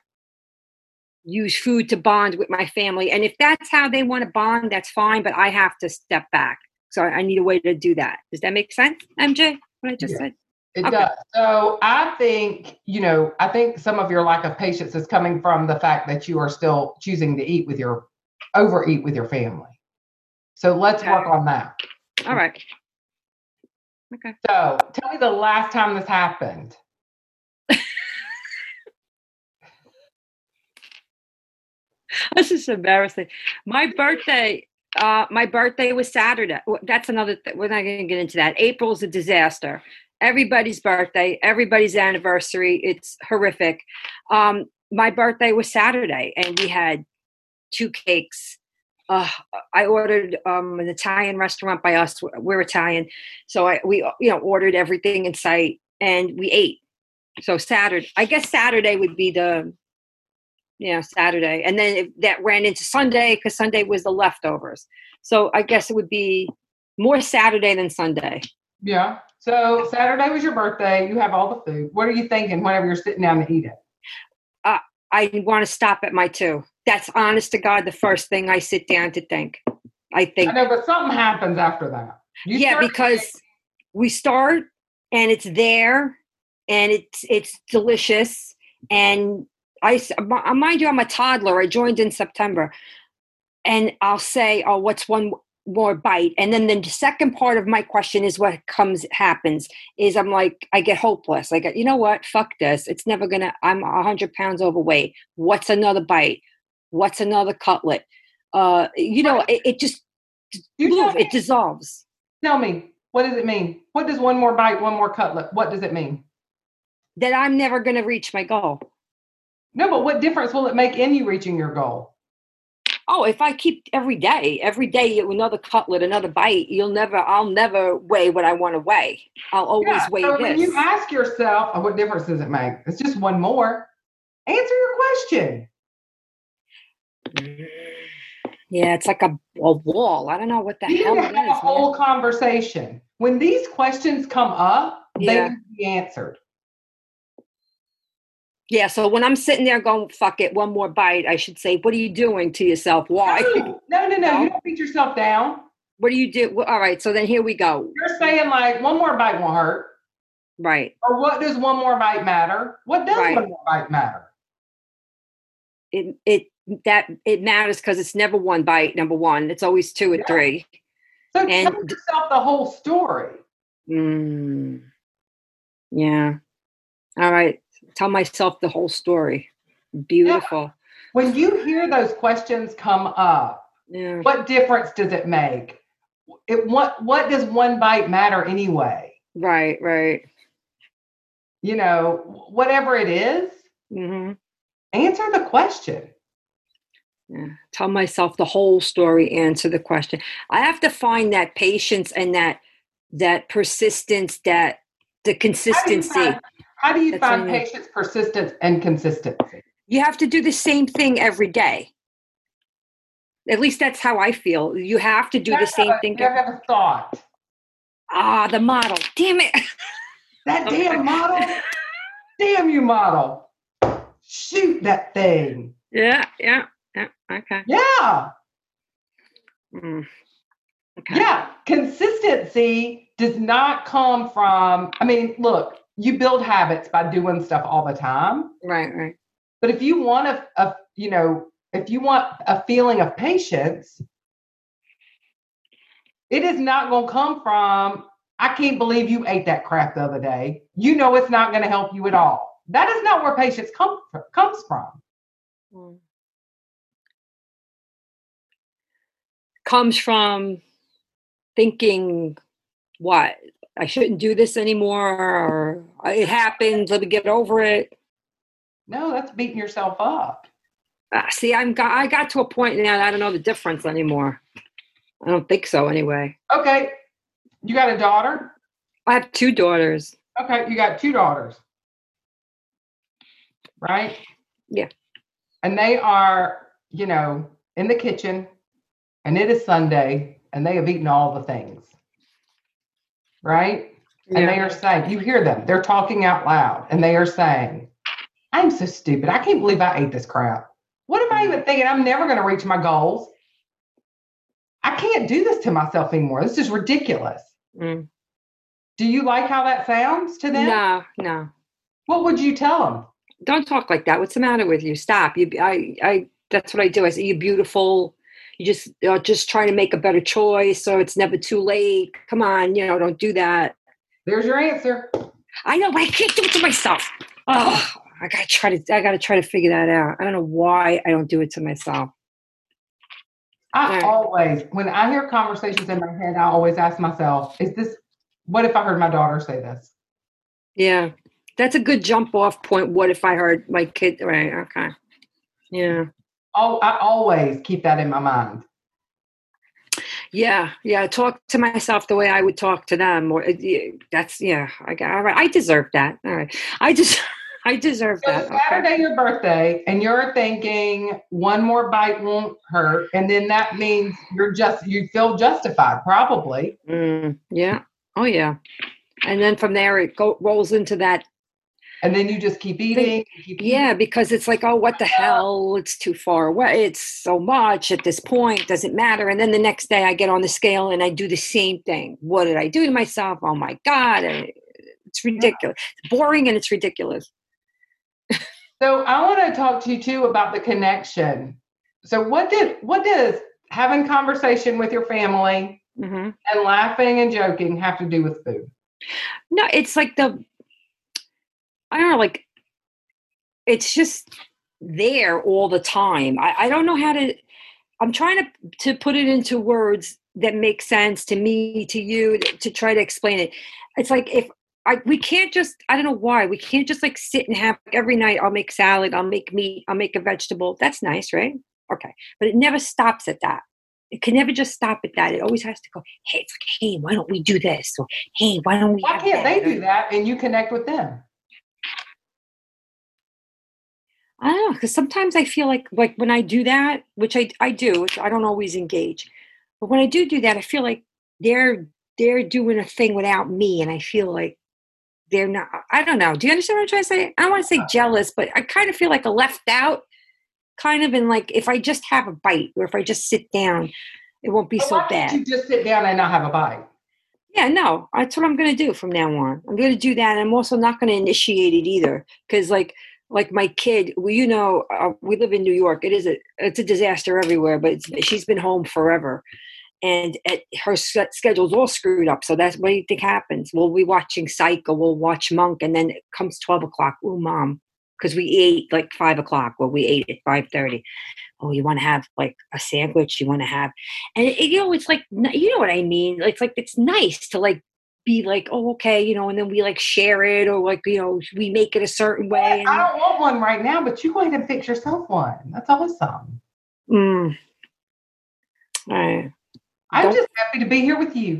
Speaker 4: use food to bond with my family. And if that's how they want to bond, that's fine, but I have to step back. So I need a way to do that. Does that make sense, MJ, what I just said?
Speaker 1: It does. So I think some of your lack of patience is coming from the fact that you are still choosing to overeat with your family. So let's work on that.
Speaker 4: All right. Okay.
Speaker 1: So tell me the last time this happened.
Speaker 4: This is embarrassing. My birthday, My birthday was Saturday. That's another thing. We're not going to get into that. April's a disaster. Everybody's birthday, everybody's anniversary. It's horrific. My birthday was Saturday, and we had 2 cakes. I ordered an Italian restaurant by us. We're Italian, so we ordered everything in sight, and we ate. So Saturday, I guess Saturday would be Saturday, and then that ran into Sunday because Sunday was the leftovers. So I guess it would be more Saturday than Sunday.
Speaker 1: Yeah. So Saturday was your birthday. You have all the food. What are you thinking whenever you're sitting down to eat it?
Speaker 4: I want to stop at my 2. That's honest to God the first thing I sit down to think. I
Speaker 1: know, but something happens after that.
Speaker 4: Because we start and it's there and it's delicious. And mind you, I'm a toddler. I joined in September. And I'll say, oh, what's one more bite? And then the second part of my question is what happens is I'm like, I get hopeless. I get, you know what? Fuck this. It's never gonna, I'm 100 pounds overweight. What's another bite? What's another cutlet? It just, it dissolves.
Speaker 1: Tell me, what does it mean? What does one more bite, one more cutlet? What does it mean?
Speaker 4: That I'm never going to reach my goal.
Speaker 1: No, but what difference will it make in you reaching your goal?
Speaker 4: Oh, if I keep every day, another cutlet, another bite, I'll never weigh what I want to weigh. I'll always weigh
Speaker 1: so
Speaker 4: this.
Speaker 1: When you ask yourself, what difference does it make? It's just one more. Answer your question.
Speaker 4: Yeah, it's like a wall. I don't know what the hell it is.
Speaker 1: You have a whole conversation. When these questions come up, they need to be answered.
Speaker 4: Yeah, so when I'm sitting there going, fuck it, one more bite, I should say, what are you doing to yourself? Why?
Speaker 1: No. You don't beat yourself down.
Speaker 4: What do you do? Well, all right, so then here we go.
Speaker 1: You're saying like one more bite won't hurt.
Speaker 4: Right.
Speaker 1: Or what does one more bite matter? What does one more bite matter?
Speaker 4: It matters because it's never one bite, number one. It's always 2 or 3.
Speaker 1: So tell yourself the whole story.
Speaker 4: Yeah. All right. Tell myself the whole story. Beautiful.
Speaker 1: Yeah. When you hear those questions come up, what difference does it make? What does one bite matter anyway?
Speaker 4: Right.
Speaker 1: Whatever it is, answer the question.
Speaker 4: Yeah. Tell myself the whole story, answer the question. I have to find that patience and that persistence, that the consistency.
Speaker 1: How do you find patience, persistence, and consistency?
Speaker 4: You have to do the same thing every day. At least that's how I feel. You have to do the same thing.
Speaker 1: You have a thought.
Speaker 4: The model. Damn it.
Speaker 1: That damn model. Damn you, model. Shoot that thing.
Speaker 4: Yeah. Okay.
Speaker 1: Yeah.
Speaker 4: Okay.
Speaker 1: Yeah. Consistency does not come from, look, you build habits by doing stuff all the time.
Speaker 4: Right.
Speaker 1: But if you want if you want a feeling of patience, it is not going to come from, I can't believe you ate that crap the other day. It's not going to help you at all. That is not where patience comes from.
Speaker 4: Comes from thinking, what? I shouldn't do this anymore, or it happened, let me get over it.
Speaker 1: No, that's beating yourself up.
Speaker 4: See, I got to a point now that I don't know the difference anymore. I don't think so anyway.
Speaker 1: Okay. You got a daughter?
Speaker 4: I have 2 daughters.
Speaker 1: Okay, you got 2 daughters. Right?
Speaker 4: Yeah.
Speaker 1: And they are, in the kitchen, and it is Sunday, and they have eaten all the things. Right? Yeah. And they are saying, you hear them, they're talking out loud, and they are saying, I'm so stupid. I can't believe I ate this crap. What am I even thinking? I'm never going to reach my goals. I can't do this to myself anymore. This is ridiculous. Do you like how that sounds to them?
Speaker 4: No.
Speaker 1: What would you tell them?
Speaker 4: Don't talk like that. What's the matter with you? Stop. That's what I do. I say, you're beautiful. You're just trying to make a better choice, so it's never too late. Come on, don't do that.
Speaker 1: There's your answer.
Speaker 4: I know, but I can't do it to myself. Oh, I gotta try to figure that out. I don't know why I don't do it to myself.
Speaker 1: I always, when I hear conversations in my head, I always ask myself, what if I heard my daughter say this?
Speaker 4: Yeah. That's a good jump off point. What if I heard my kid? Right. Okay. Yeah.
Speaker 1: Oh, I always keep that in my mind.
Speaker 4: Yeah. Yeah. Talk to myself the way I would talk to them. Or that's, yeah. All right. I deserve that. All right. I deserve
Speaker 1: So
Speaker 4: that.
Speaker 1: Saturday, your birthday, and you're thinking one more bite won't hurt. And then that means you feel justified, probably.
Speaker 4: Yeah. Oh, yeah. And then from there, it rolls into that.
Speaker 1: And then you just keep eating.
Speaker 4: Yeah, because it's like, oh, what the hell? It's too far away. It's so much at this point. Doesn't matter. And then the next day I get on the scale and I do the same thing. What did I do to myself? Oh, my God. It's ridiculous. It's boring and it's ridiculous.
Speaker 1: So I want to talk to you, too, about the connection. So what does having conversation with your family and laughing and joking have to do with food?
Speaker 4: No, it's like I don't know, like it's just there all the time. I don't know how I'm trying to put it into words that make sense to me, to you, to try to explain it. It's like we can't just, I don't know why, we can't just like sit and have every night, I'll make salad, I'll make meat, I'll make a vegetable. That's nice, right? Okay. But it never stops at that. It can never just stop at that. It always has to go, hey, it's like, hey, why don't we do this? Or, hey, why don't we
Speaker 1: Why can't they do that and you connect with them?
Speaker 4: I don't know, because sometimes I feel like when I do that, which I do, which I don't always engage, but when I do that, I feel like they're doing a thing without me, and I feel like they're not. I don't know. Do you understand what I'm trying to say? I don't want to say jealous, but I kind of feel like a left out, kind of, and like if I just have a bite, or if I just sit down, it won't be so bad.
Speaker 1: You just sit down and not have a bite.
Speaker 4: Yeah, no, that's what I'm going to do from now on. I'm going to do that, and I'm also not going to initiate it either, because like my kid, we live in New York. It's a disaster everywhere, but she's been home forever, and her schedule's all screwed up. So that's what do you think happens? We'll be watching Psych, or we'll watch Monk, and then it comes 12 o'clock. Oh, Mom, because we ate like 5 o'clock, or we ate at 5:30. Oh, you want to have like a sandwich? You want to have, and it's like, you know what I mean? It's like, it's nice to like be like, oh, okay, and then we like share it, or like, we make it a certain way.
Speaker 1: I don't want one right now, but you go ahead and fix yourself one. That's awesome.
Speaker 4: All right.
Speaker 1: I'm just happy to be here with you.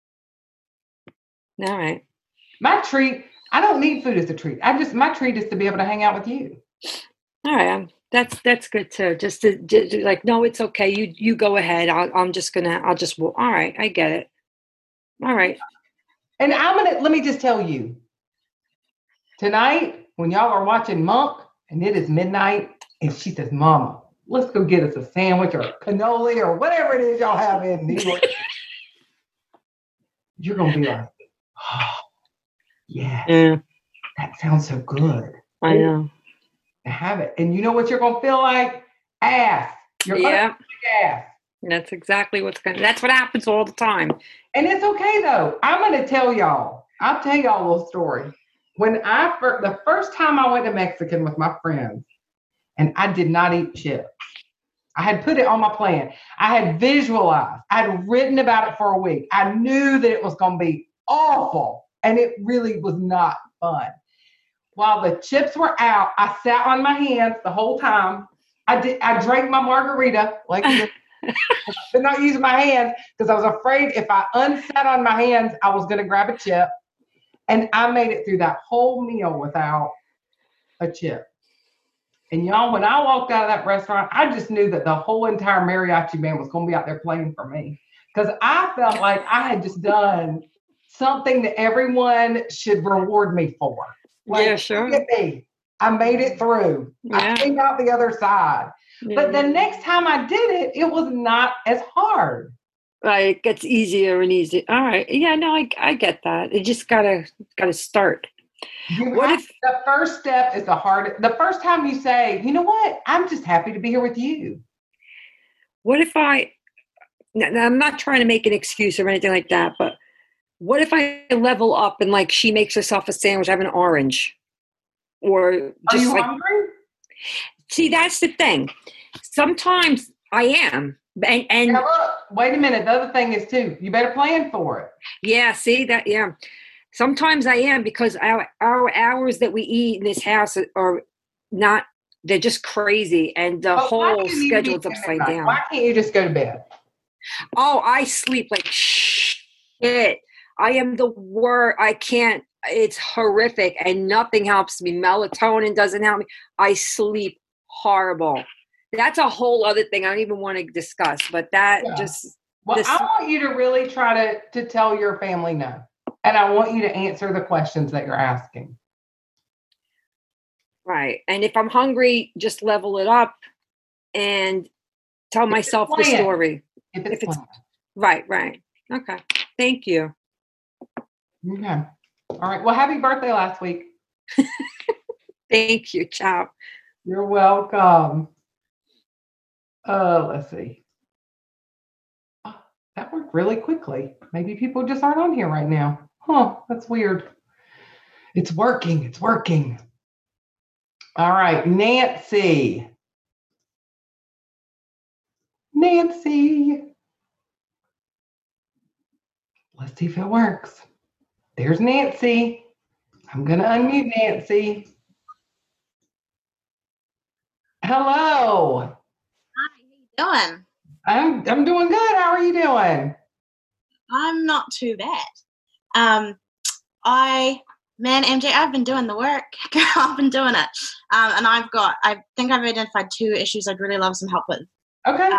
Speaker 4: All right.
Speaker 1: My treat, I don't need food as a treat. My treat is to be able to hang out with you.
Speaker 4: All right. That's good too. Just to like, no, it's okay. You go ahead. All right. I get it. All right.
Speaker 1: And let me just tell you, tonight, when y'all are watching Monk and it is midnight, and she says, Mama, let's go get us a sandwich or a cannoli or whatever it is y'all have in New York. You're going to be like, oh, yeah, that sounds so good.
Speaker 4: I know.
Speaker 1: Have it. And you know what you're going to feel like? Ass. You're going to feel like ass.
Speaker 4: That's exactly that's what happens all the time.
Speaker 1: And it's okay though. I'll tell y'all a little story. When the first time I went to Mexican with my friends, and I did not eat chips. I had put it on my plan. I had visualized. I had written about it for a week. I knew that it was going to be awful, and it really was not fun. While the chips were out, I sat on my hands the whole time. I drank my margarita like this. I did not use my hands because I was afraid if I unsat on my hands, I was going to grab a chip. And I made it through that whole meal without a chip. And y'all, when I walked out of that restaurant, I just knew that the whole entire mariachi band was going to be out there playing for me. Because I felt like I had just done something that everyone should reward me for. Like,
Speaker 4: yeah, sure.
Speaker 1: Look at me. I made it through.
Speaker 4: Yeah.
Speaker 1: I came out the other side. Yeah. But the next time I did it, it was not as hard.
Speaker 4: Right. It gets easier and easier. All right. Yeah, no, I get that. You just gotta start.
Speaker 1: The first step is the hardest. The first time you say, you know what? I'm just happy to be here with you.
Speaker 4: What if now I'm not trying to make an excuse or anything like that, but what if I level up and like she makes herself a sandwich, I have an orange? Or just
Speaker 1: Are you hungry?
Speaker 4: See, that's the thing. Sometimes I am, And
Speaker 1: now look, wait a minute. The other thing is too, you better plan for it.
Speaker 4: yeah, see that, yeah. Sometimes I am, because our hours that we eat in this house are not, they're just crazy, and the
Speaker 1: But why
Speaker 4: whole
Speaker 1: do you need to be
Speaker 4: schedule is
Speaker 1: up at
Speaker 4: upside
Speaker 1: midnight?
Speaker 4: down.
Speaker 1: Why can't you just go to bed?
Speaker 4: Oh, I sleep like shit. I am the worst. I can't, it's horrific, and nothing helps me. Melatonin doesn't help me. I sleep horrible. That's a whole other thing I don't even want to discuss, but that
Speaker 1: Yeah.
Speaker 4: just,
Speaker 1: Well,
Speaker 4: this,
Speaker 1: I want you to really try to tell your family no. And I want you to answer the questions that you're asking.
Speaker 4: right. And if I'm hungry, just level it up and tell myself the
Speaker 1: planned.
Speaker 4: story.
Speaker 1: If it's planned.
Speaker 4: Right. Okay. Thank you.
Speaker 1: Okay. All right. Well, happy birthday last week.
Speaker 4: Thank you. Ciao.
Speaker 1: You're welcome. Let's see. Oh, that worked really quickly. Maybe people just aren't on here right now. Huh, that's weird. It's working. It's working. All right, Nancy. Nancy. Let's see if it works. There's Nancy. I'm going to unmute Nancy. Hello.
Speaker 5: Hi, how you doing?
Speaker 1: I'm doing good. How are you doing?
Speaker 5: I'm not too bad. MJ, I've been doing the work. I've been doing it. And I think I've identified 2 issues I'd really love some help with.
Speaker 1: Okay.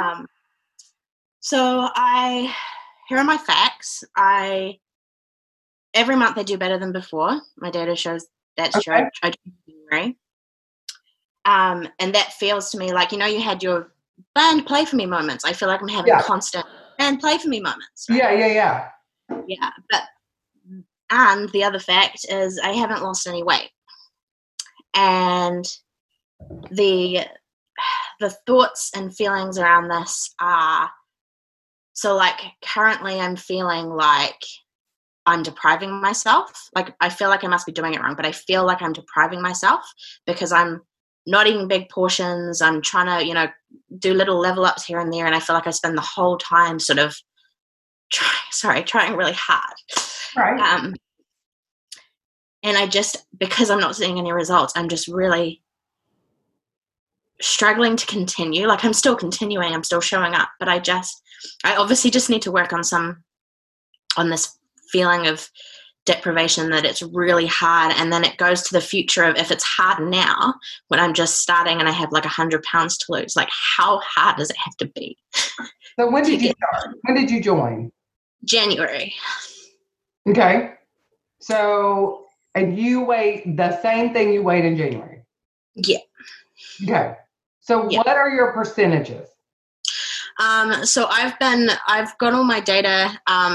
Speaker 5: So here are my facts. Every month I do better than before. My data shows that's true. I do in January. And that feels to me like, you had your band play for me moments. I feel like I'm having constant band play for me moments. Right?
Speaker 1: Yeah.
Speaker 5: Yeah, and the other fact is I haven't lost any weight. And the thoughts and feelings around this are, so like currently I'm feeling like I'm depriving myself. Like I feel like I must be doing it wrong, but I feel like I'm depriving myself because I'm not eating big portions. I'm trying to, do little level ups here and there. And I feel like I spend the whole time sort of trying really hard.
Speaker 1: Right.
Speaker 5: And I just, because I'm not seeing any results, I'm just really struggling to continue. Like I'm still continuing, I'm still showing up, but I obviously just need to work on this feeling of deprivation, that it's really hard. And then it goes to the future of, if it's hard now when I'm just starting and I have like 100 pounds to lose, like how hard does it have to be?
Speaker 1: So when did you start? When did you join?
Speaker 5: January.
Speaker 1: Okay. So, and you weigh the same thing you weighed in January?
Speaker 5: Yeah.
Speaker 1: Okay. So what are your percentages?
Speaker 5: So I've got all my data.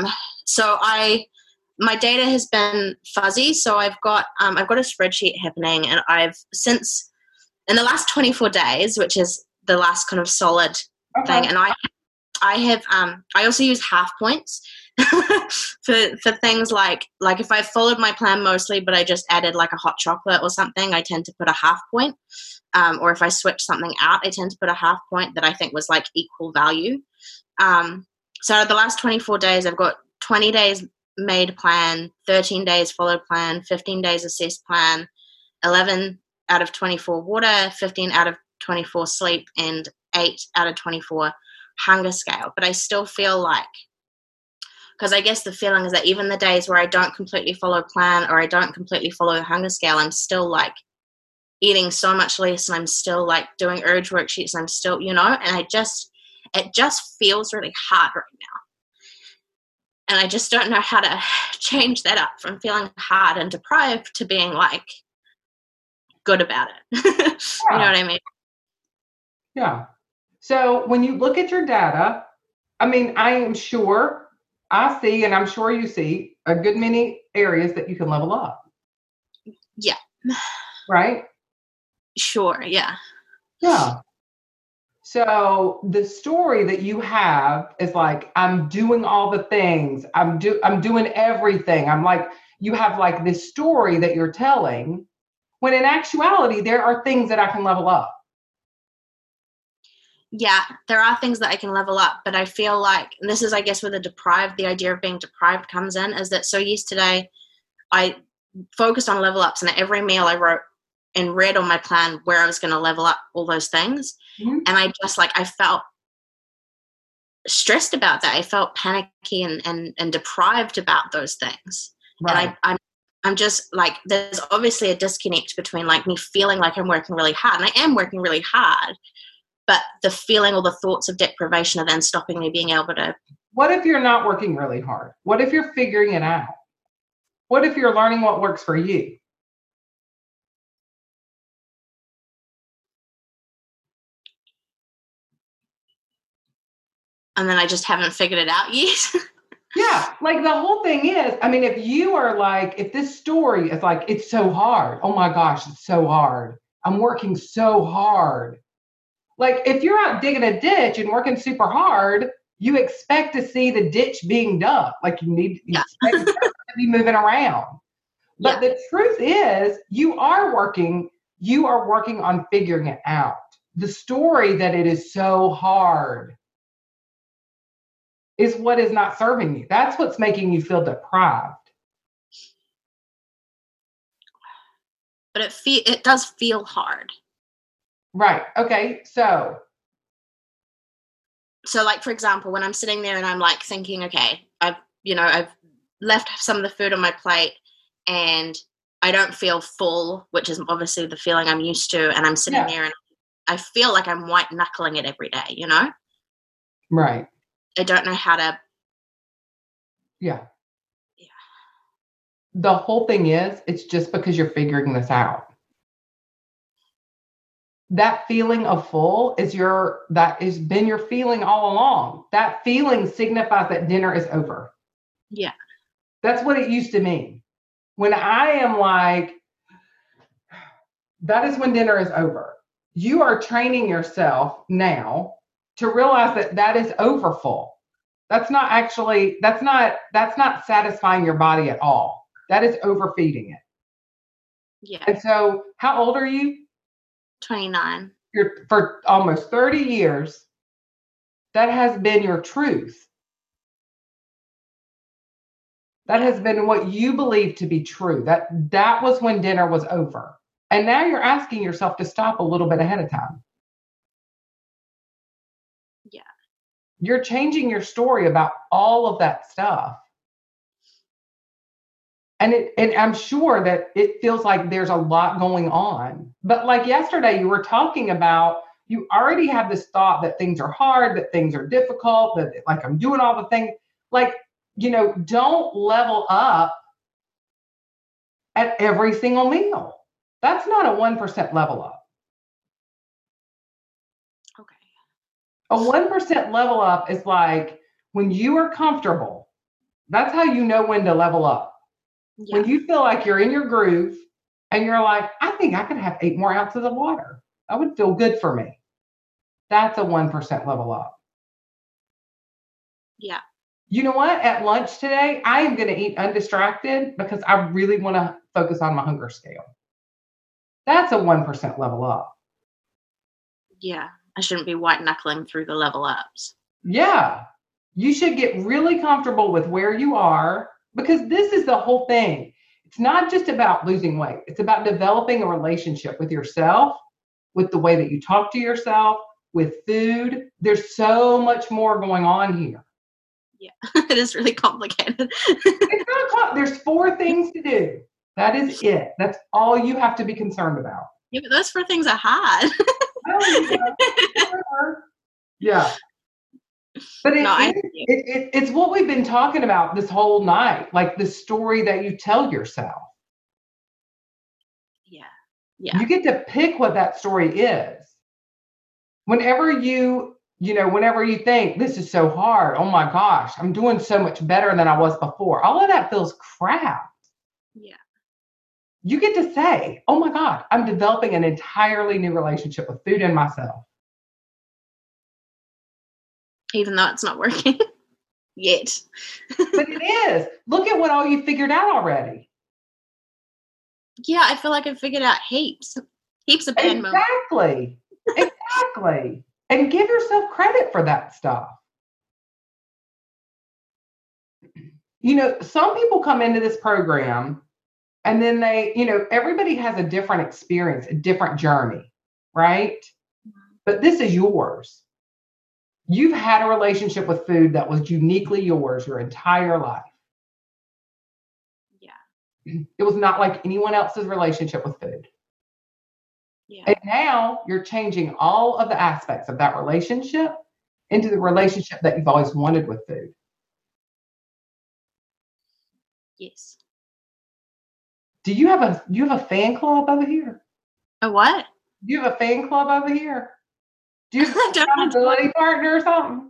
Speaker 5: My data has been fuzzy. So I've got a spreadsheet happening, and since in the last 24 days, which is the last kind of solid thing. And I also use half points for things like if I followed my plan mostly, but I just added like a hot chocolate or something, I tend to put a half point. Or if I switch something out, I tend to put a half point that I think was like equal value. So the last 24 days, I've got 20 days made plan, 13 days followed plan, 15 days assessed plan, 11 out of 24 water, 15 out of 24 sleep, and 8 out of 24 hunger scale. But I still feel like, because I guess the feeling is that even the days where I don't completely follow plan or I don't completely follow the hunger scale, I'm still like eating so much less, and I'm still like doing urge worksheets, and I'm still, and it just feels really hard right now. And I just don't know how to change that up from feeling hard and deprived to being like good about it. You know what I mean?
Speaker 1: Yeah. So when you look at your data, I mean, I am sure I see, and I'm sure you see a good many areas that you can level up.
Speaker 5: Yeah.
Speaker 1: Right?
Speaker 5: Sure. Yeah.
Speaker 1: Yeah. So the story that you have is like, I'm doing all the things. I'm doing everything. I'm like, you have like this story that you're telling, when in actuality, there are things that I can level up.
Speaker 5: yeah, there are things that I can level up, but I feel like, and this is, I guess, where the idea of being deprived comes in, is that so yesterday I focused on level ups, and at every meal I wrote and read on my plan where I was going to level up all those things. Mm-hmm. And I just I felt stressed about that. I felt panicky and deprived about those things. Right. And I'm just there's obviously a disconnect between me feeling like I'm working really hard, and I am working really hard, but the feeling or the thoughts of deprivation are then stopping me being able to.
Speaker 1: What if you're not working really hard? What if you're figuring it out? What if you're learning what works for you?
Speaker 5: And then I just haven't figured it out yet.
Speaker 1: Yeah, the whole thing is, if you are if this story is it's so hard. Oh my gosh, it's so hard. I'm working so hard. If you're out digging a ditch and working super hard, you expect to see the ditch being dug. You expect to be moving around. But the truth is, you are working on figuring it out. The story that it is so hard is what is not serving you. That's what's making you feel deprived.
Speaker 5: But it does feel hard.
Speaker 1: Right. Okay. So
Speaker 5: for example, when I'm sitting there and I'm thinking, okay, I've left some of the food on my plate and I don't feel full, which is obviously the feeling I'm used to. And I'm sitting there and I feel like I'm white knuckling it every day,
Speaker 1: Right.
Speaker 5: I don't know how to.
Speaker 1: Yeah. The whole thing is, it's just because you're figuring this out. That feeling of full that has been your feeling all along. That feeling signifies that dinner is over.
Speaker 5: Yeah.
Speaker 1: That's what it used to mean. When I am that is when dinner is over. You are training yourself now to realize that is over full. That's not satisfying your body at all. That is overfeeding it.
Speaker 5: Yeah.
Speaker 1: And so, how old are you?
Speaker 5: 29.
Speaker 1: For almost 30 years, that has been your truth. That has been what you believe to be true. That was when dinner was over. And now you're asking yourself to stop a little bit ahead of time.
Speaker 5: Yeah.
Speaker 1: You're changing your story about all of that stuff. And I'm sure that it feels like there's a lot going on. But yesterday, you were talking about, you already have this thought that things are hard, that things are difficult, that I'm doing all the things. Don't level up at every single meal. That's not a 1% level up.
Speaker 5: Okay.
Speaker 1: A 1% level up is when you are comfortable. That's how you know when to level up. Yeah. When you feel like you're in your groove and you're I think I could have 8 more ounces of water. That would feel good for me. That's a 1% level up.
Speaker 5: Yeah.
Speaker 1: You know what? At lunch today, I am going to eat undistracted because I really want to focus on my hunger scale. That's a 1% level up.
Speaker 5: Yeah. I shouldn't be white knuckling through the level ups.
Speaker 1: Yeah. You should get really comfortable with where you are, because this is the whole thing. It's not just about losing weight. It's about developing a relationship with yourself, with the way that you talk to yourself, with food. There's so much more going on here.
Speaker 5: Yeah, it is really complicated.
Speaker 1: It's not there's 4 things to do. That is it. That's all you have to be concerned about.
Speaker 5: Yeah, but those 4 things are hard.
Speaker 1: Yeah. But it's what we've been talking about this whole night, the story that you tell yourself.
Speaker 5: Yeah. Yeah.
Speaker 1: You get to pick what that story is. Whenever you think this is so hard, oh my gosh, I'm doing so much better than I was before. All of that feels crap.
Speaker 5: Yeah.
Speaker 1: You get to say, oh my God, I'm developing an entirely new relationship with food and myself.
Speaker 5: Even though it's not working yet.
Speaker 1: But it is. Look at what all you figured out already.
Speaker 5: Yeah, I feel like I've figured out heaps of bad moments.
Speaker 1: Exactly. And give yourself credit for that stuff. You know, some people come into this program and then they, you know, everybody has a different experience, a different journey, right? But this is yours. You've had a relationship with food that was uniquely yours your entire life.
Speaker 5: Yeah.
Speaker 1: It was not like anyone else's relationship with food.
Speaker 5: Yeah.
Speaker 1: And now you're changing all of the aspects of that relationship into the relationship that you've always wanted with food.
Speaker 5: Yes.
Speaker 1: Do you have a fan club over here?
Speaker 5: A what?
Speaker 1: Do you have a fan club over here? Do you have a accountability partner or something?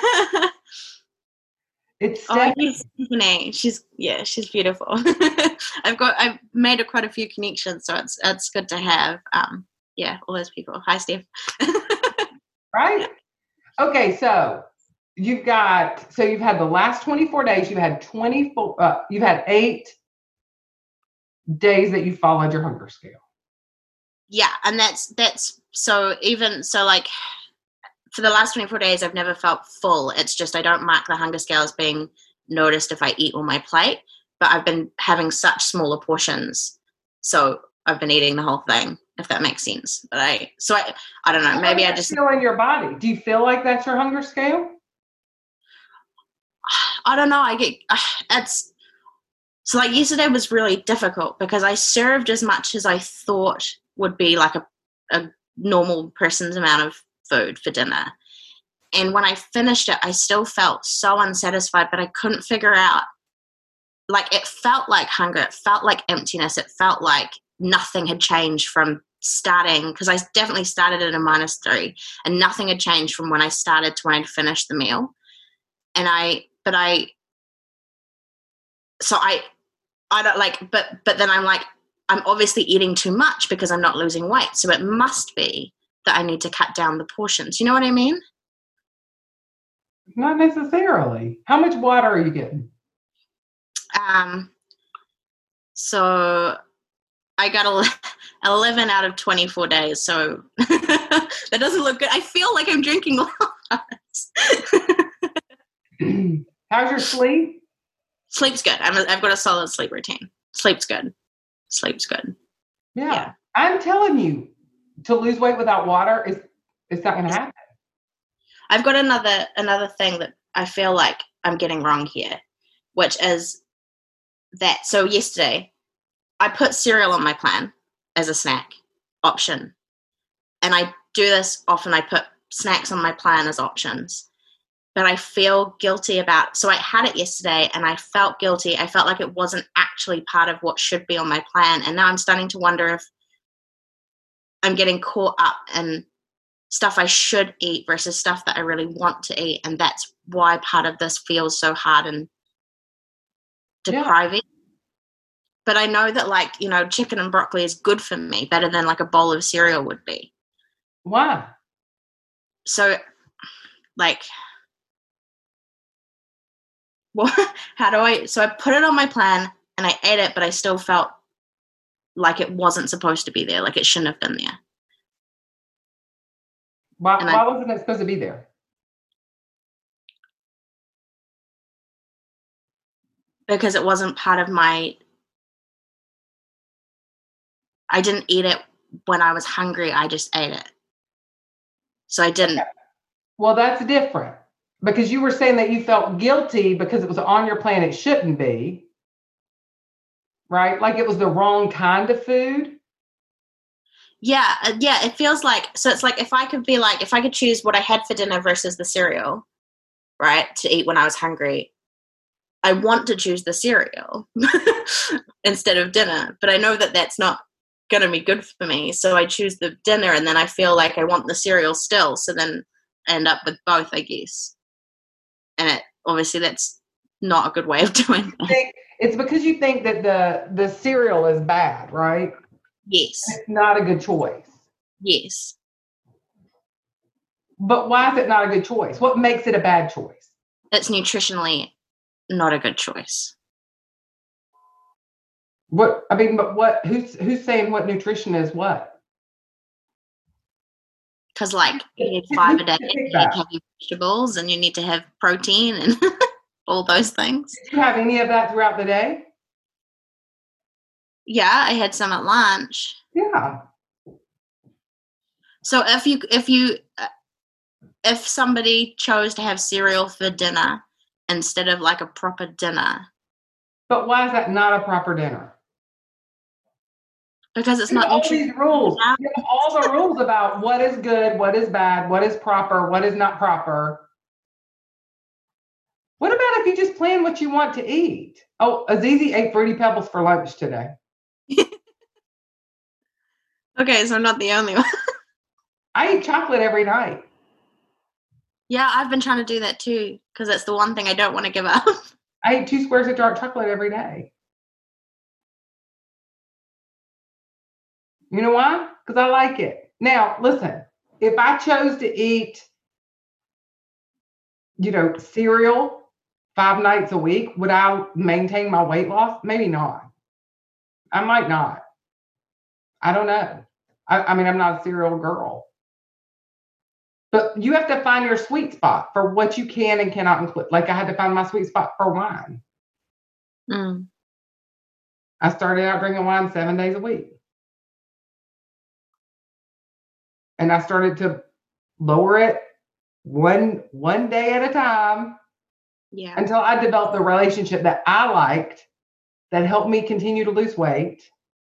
Speaker 1: It's
Speaker 5: yes, Stephanie. She's beautiful. I've made quite a few connections, so it's good to have all those people. Hi, Steph.
Speaker 1: Right? Okay, so you've had the last 24 days, you've had 8 days that you followed your hunger scale.
Speaker 5: Yeah, and that's so like for the last 24 days I've never felt full. It's just I don't mark the hunger scale as being noticed if I eat on my plate, but I've been having such smaller portions, so I've been eating the whole thing, if that makes sense. But I don't know, maybe I just
Speaker 1: feel in your body. Do you feel like that's your hunger scale?
Speaker 5: I don't know. So like yesterday was really difficult because I served as much as I thought would be like a normal person's amount of food for dinner. And when I finished it, I still felt so unsatisfied, but I couldn't figure out, like, it felt like hunger. It felt like emptiness. It felt like nothing had changed from starting, because I definitely started at a -3 and nothing had changed from when I started to when I'd finished the meal. And I don't like, but then I'm like, I'm obviously eating too much because I'm not losing weight. So it must be that I need to cut down the portions. You know what I mean?
Speaker 1: Not necessarily. How much water are you getting?
Speaker 5: So I got 11 out of 24 days. So that doesn't look good. I feel like I'm drinking lots.
Speaker 1: How's your sleep?
Speaker 5: Sleep's good. I've got a solid sleep routine. Sleep's good.
Speaker 1: Yeah. I'm telling you, to lose weight without water it's not going to happen.
Speaker 5: I've got another thing that I feel like I'm getting wrong here, which is that, so yesterday I put cereal on my plan as a snack option. And I do this often. I put snacks on my plan as options. But I feel guilty so I had it yesterday and I felt guilty. I felt like it wasn't actually part of what should be on my plan. And now I'm starting to wonder if I'm getting caught up in stuff I should eat versus stuff that I really want to eat. And that's why part of this feels so hard and depriving. Yeah. But I know that, like, you know, chicken and broccoli is good for me, better than like a bowl of cereal would be.
Speaker 1: Why?
Speaker 5: So, like, well, so I put it on my plan and I ate it, but I still felt like it wasn't supposed to be there, like it shouldn't have been there.
Speaker 1: Why wasn't it supposed to be there?
Speaker 5: Because it wasn't part of I didn't eat it when I was hungry, I just ate it. So I didn't.
Speaker 1: Well, that's different. Because you were saying that you felt guilty because it was on your plan, it shouldn't be, right? Like it was the wrong kind of food.
Speaker 5: Yeah, it feels like, so it's like if I could choose what I had for dinner versus the cereal, right, to eat when I was hungry, I want to choose the cereal instead of dinner. But I know that that's not going to be good for me. So I choose the dinner and then I feel like I want the cereal still. So then I end up with both, I guess. And obviously that's not a good way of doing it.
Speaker 1: It's because you think that the cereal is bad, right?
Speaker 5: Yes.
Speaker 1: It's not a good choice.
Speaker 5: Yes.
Speaker 1: But why is it not a good choice? What makes it a bad choice?
Speaker 5: It's nutritionally not a good choice.
Speaker 1: Who's saying what nutrition is what?
Speaker 5: because like you need 5 a day, you need to have your vegetables, and you need to have protein and all those things.
Speaker 1: Did you have any of that throughout the day?
Speaker 5: Yeah, I had some at lunch.
Speaker 1: Yeah.
Speaker 5: So if somebody chose to have cereal for dinner instead of like a proper dinner.
Speaker 1: But why is that not a proper dinner?
Speaker 5: Because it's not
Speaker 1: all these rules. You have all the rules about what is good, what is bad, what is proper, what is not proper. What about if you just plan what you want to eat? Oh, Azizi ate Fruity Pebbles for lunch today.
Speaker 5: Okay, so I'm not the only one.
Speaker 1: I eat chocolate every night.
Speaker 5: Yeah, I've been trying to do that too, because that's the one thing I don't want to give up.
Speaker 1: I eat 2 squares of dark chocolate every day. You know why? Because I like it. Now, listen, if I chose to eat, cereal 5 nights a week, would I maintain my weight loss? Maybe not. I might not. I don't know. I mean, I'm not a cereal girl. But you have to find your sweet spot for what you can and cannot include. Like I had to find my sweet spot for wine. I started out drinking wine 7 days a week. And I started to lower it one day at a time.
Speaker 5: Yeah.
Speaker 1: Until I developed the relationship that I liked that helped me continue to lose weight.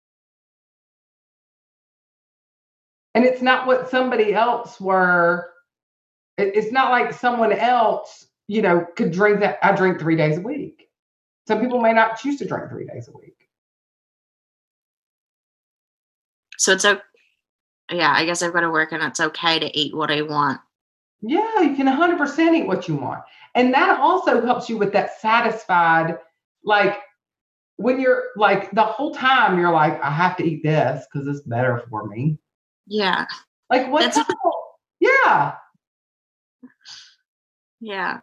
Speaker 1: And it's not what somebody else were. It's not like someone else, could drink that. I drink 3 days a week. Some people may not choose to drink 3 days a week.
Speaker 5: So it's okay. Yeah, I guess I've got to work, and it's okay to eat what I want.
Speaker 1: Yeah, you can 100% eat what you want. And that also helps you with that satisfied, like when you're like the whole time you're like, I have to eat this because it's better for me.
Speaker 5: Yeah.
Speaker 1: Like what's Yeah.
Speaker 5: Yeah.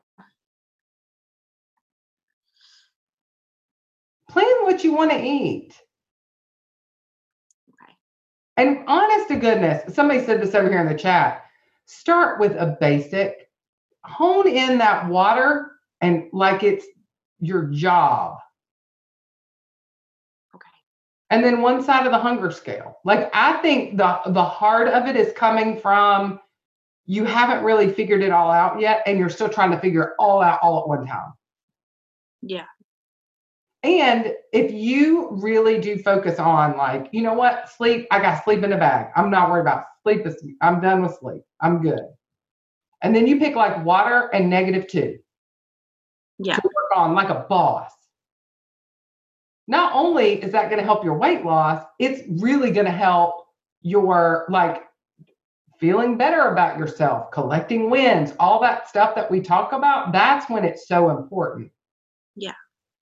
Speaker 1: Plan what you want to eat.
Speaker 5: Okay.
Speaker 1: And honest to goodness, somebody said this over here in the chat. Start with a basic, hone in that water and like it's your job.
Speaker 5: Okay.
Speaker 1: And then one side of the hunger scale. Like I think the heart of it is coming from you haven't really figured it all out yet, and you're still trying to figure it all out all at one time.
Speaker 5: Yeah.
Speaker 1: And if you really do focus on like, you know what, sleep, I got sleep in the bag. I'm not worried about sleep. I'm done with sleep. I'm good. And then you pick like water and -2.
Speaker 5: Yeah.
Speaker 1: To work on like a boss. Not only is that going to help your weight loss, it's really going to help your like feeling better about yourself, collecting wins, all that stuff that we talk about. That's when it's so important.
Speaker 5: Yeah.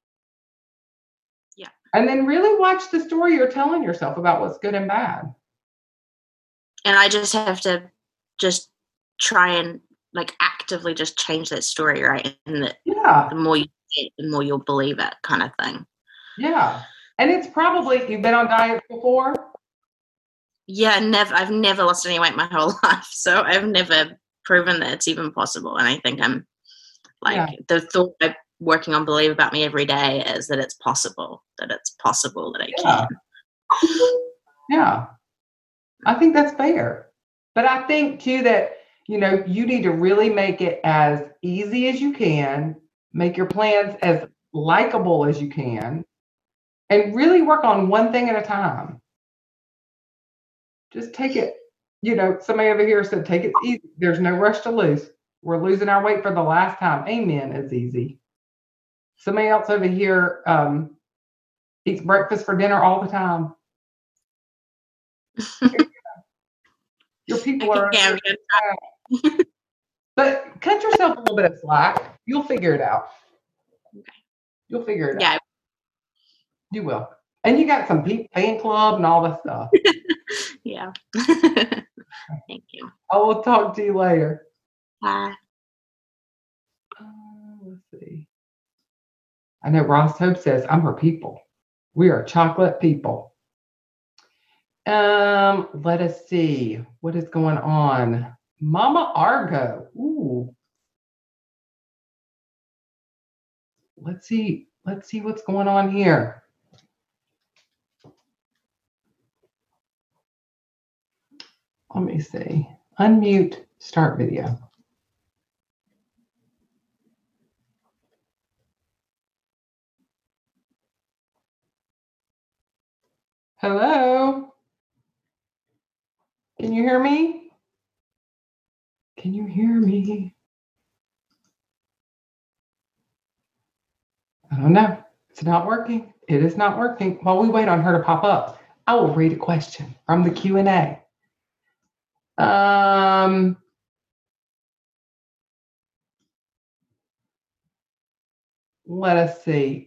Speaker 5: Yeah.
Speaker 1: And then really watch the story you're telling yourself about what's good and bad.
Speaker 5: And I just have to just try and like actively just change that story, right? And the more you say it, the more you'll believe it, kind of thing.
Speaker 1: Yeah. And it's probably, you've been on diets before?
Speaker 5: Yeah, I've never lost any weight my whole life. So I've never proven that it's even possible. And I think I'm like, the thought I'm working on believe about me every day is that it's possible that I can.
Speaker 1: Yeah. I think that's fair. But I think too that, you need to really make it as easy as you can, make your plans as likable as you can, and really work on one thing at a time. Just take it, somebody over here said, take it easy. There's no rush to lose. We're losing our weight for the last time. Amen. It's easy. Somebody else over here eats breakfast for dinner all the time. Your people are. But cut yourself a little bit of slack. You'll figure it out.
Speaker 5: Okay.
Speaker 1: You'll figure it out.
Speaker 5: Yeah.
Speaker 1: You will. And you got some fan club and all that stuff.
Speaker 5: Yeah. Thank you.
Speaker 1: I will talk to you later.
Speaker 5: Bye.
Speaker 1: Let's see. I know Ross Hope says, I'm her people. We are chocolate people. Let us see what is going on. Mama Argo. Ooh. Let's see what's going on here. Let me see. Unmute, start video. Hello? Can you hear me? Can you hear me? I don't know. It's not working. It is not working. While we wait on her to pop up, I will read a question from the Q&A. Let us see.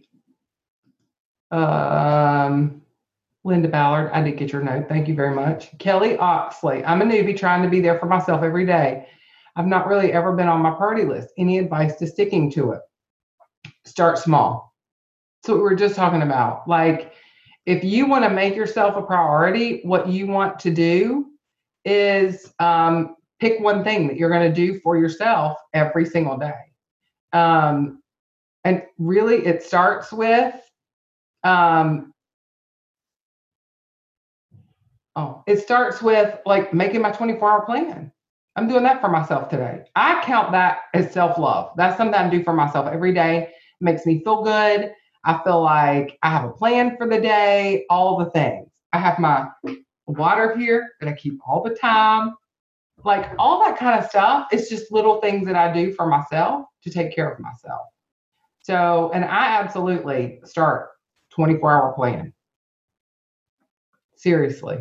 Speaker 1: Linda Ballard, I did get your note. Thank you very much. Kelly Oxley, I'm a newbie trying to be there for myself every day. I've not really ever been on my priority list. Any advice to sticking to it? Start small. So what we were just talking about. Like, if you want to make yourself a priority, what you want to do is pick one thing that you're going to do for yourself every single day. And really, it starts with like making my 24-hour plan. I'm doing that for myself today. I count that as self-love. That's something I do for myself every day. It makes me feel good. I feel like I have a plan for the day, all the things. I have my water here that I keep all the time. Like all that kind of stuff. It's just little things that I do for myself to take care of myself. So, and I absolutely start 24-hour plan. Seriously.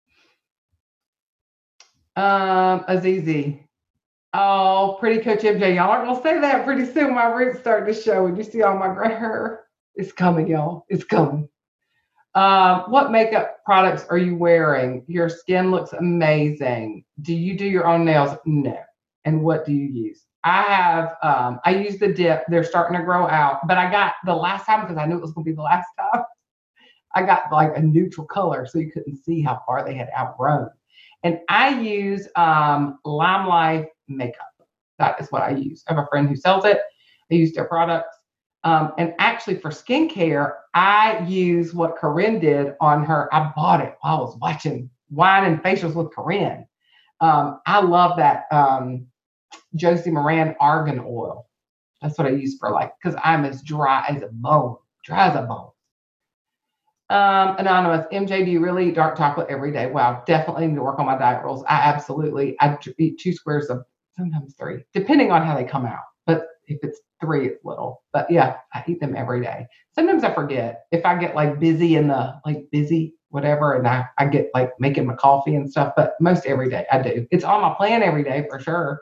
Speaker 1: Azizi. Oh, pretty Coach MJ. Y'all aren't gonna say that pretty soon. My roots start to show. And you see all my gray hair? It's coming, y'all. It's coming. What makeup products are you wearing? Your skin looks amazing. Do you do your own nails? No. And what do you use? I have, I use the dip. They're starting to grow out. But I got the last time, because I knew it was going to be the last time, I got like a neutral color so you couldn't see how far they had outgrown. And I use Limelight makeup. That is what I use. I have a friend who sells it. I use their products. And actually for skincare, I use what Corinne did on her. I bought it while I was watching Wine and Facials with Corinne. I love that Josie Moran argan oil. That's what I use for because I'm as dry as a bone. Anonymous, MJ, do you really eat dark chocolate every day? Wow, definitely need to work on my diet rules. I eat 2 squares of, sometimes 3, depending on how they come out. But if it's 3, it's little. But yeah, I eat them every day. Sometimes I forget if I get busy in the busy whatever, and I get making my coffee and stuff. But most every day I do. It's on my plan every day for sure.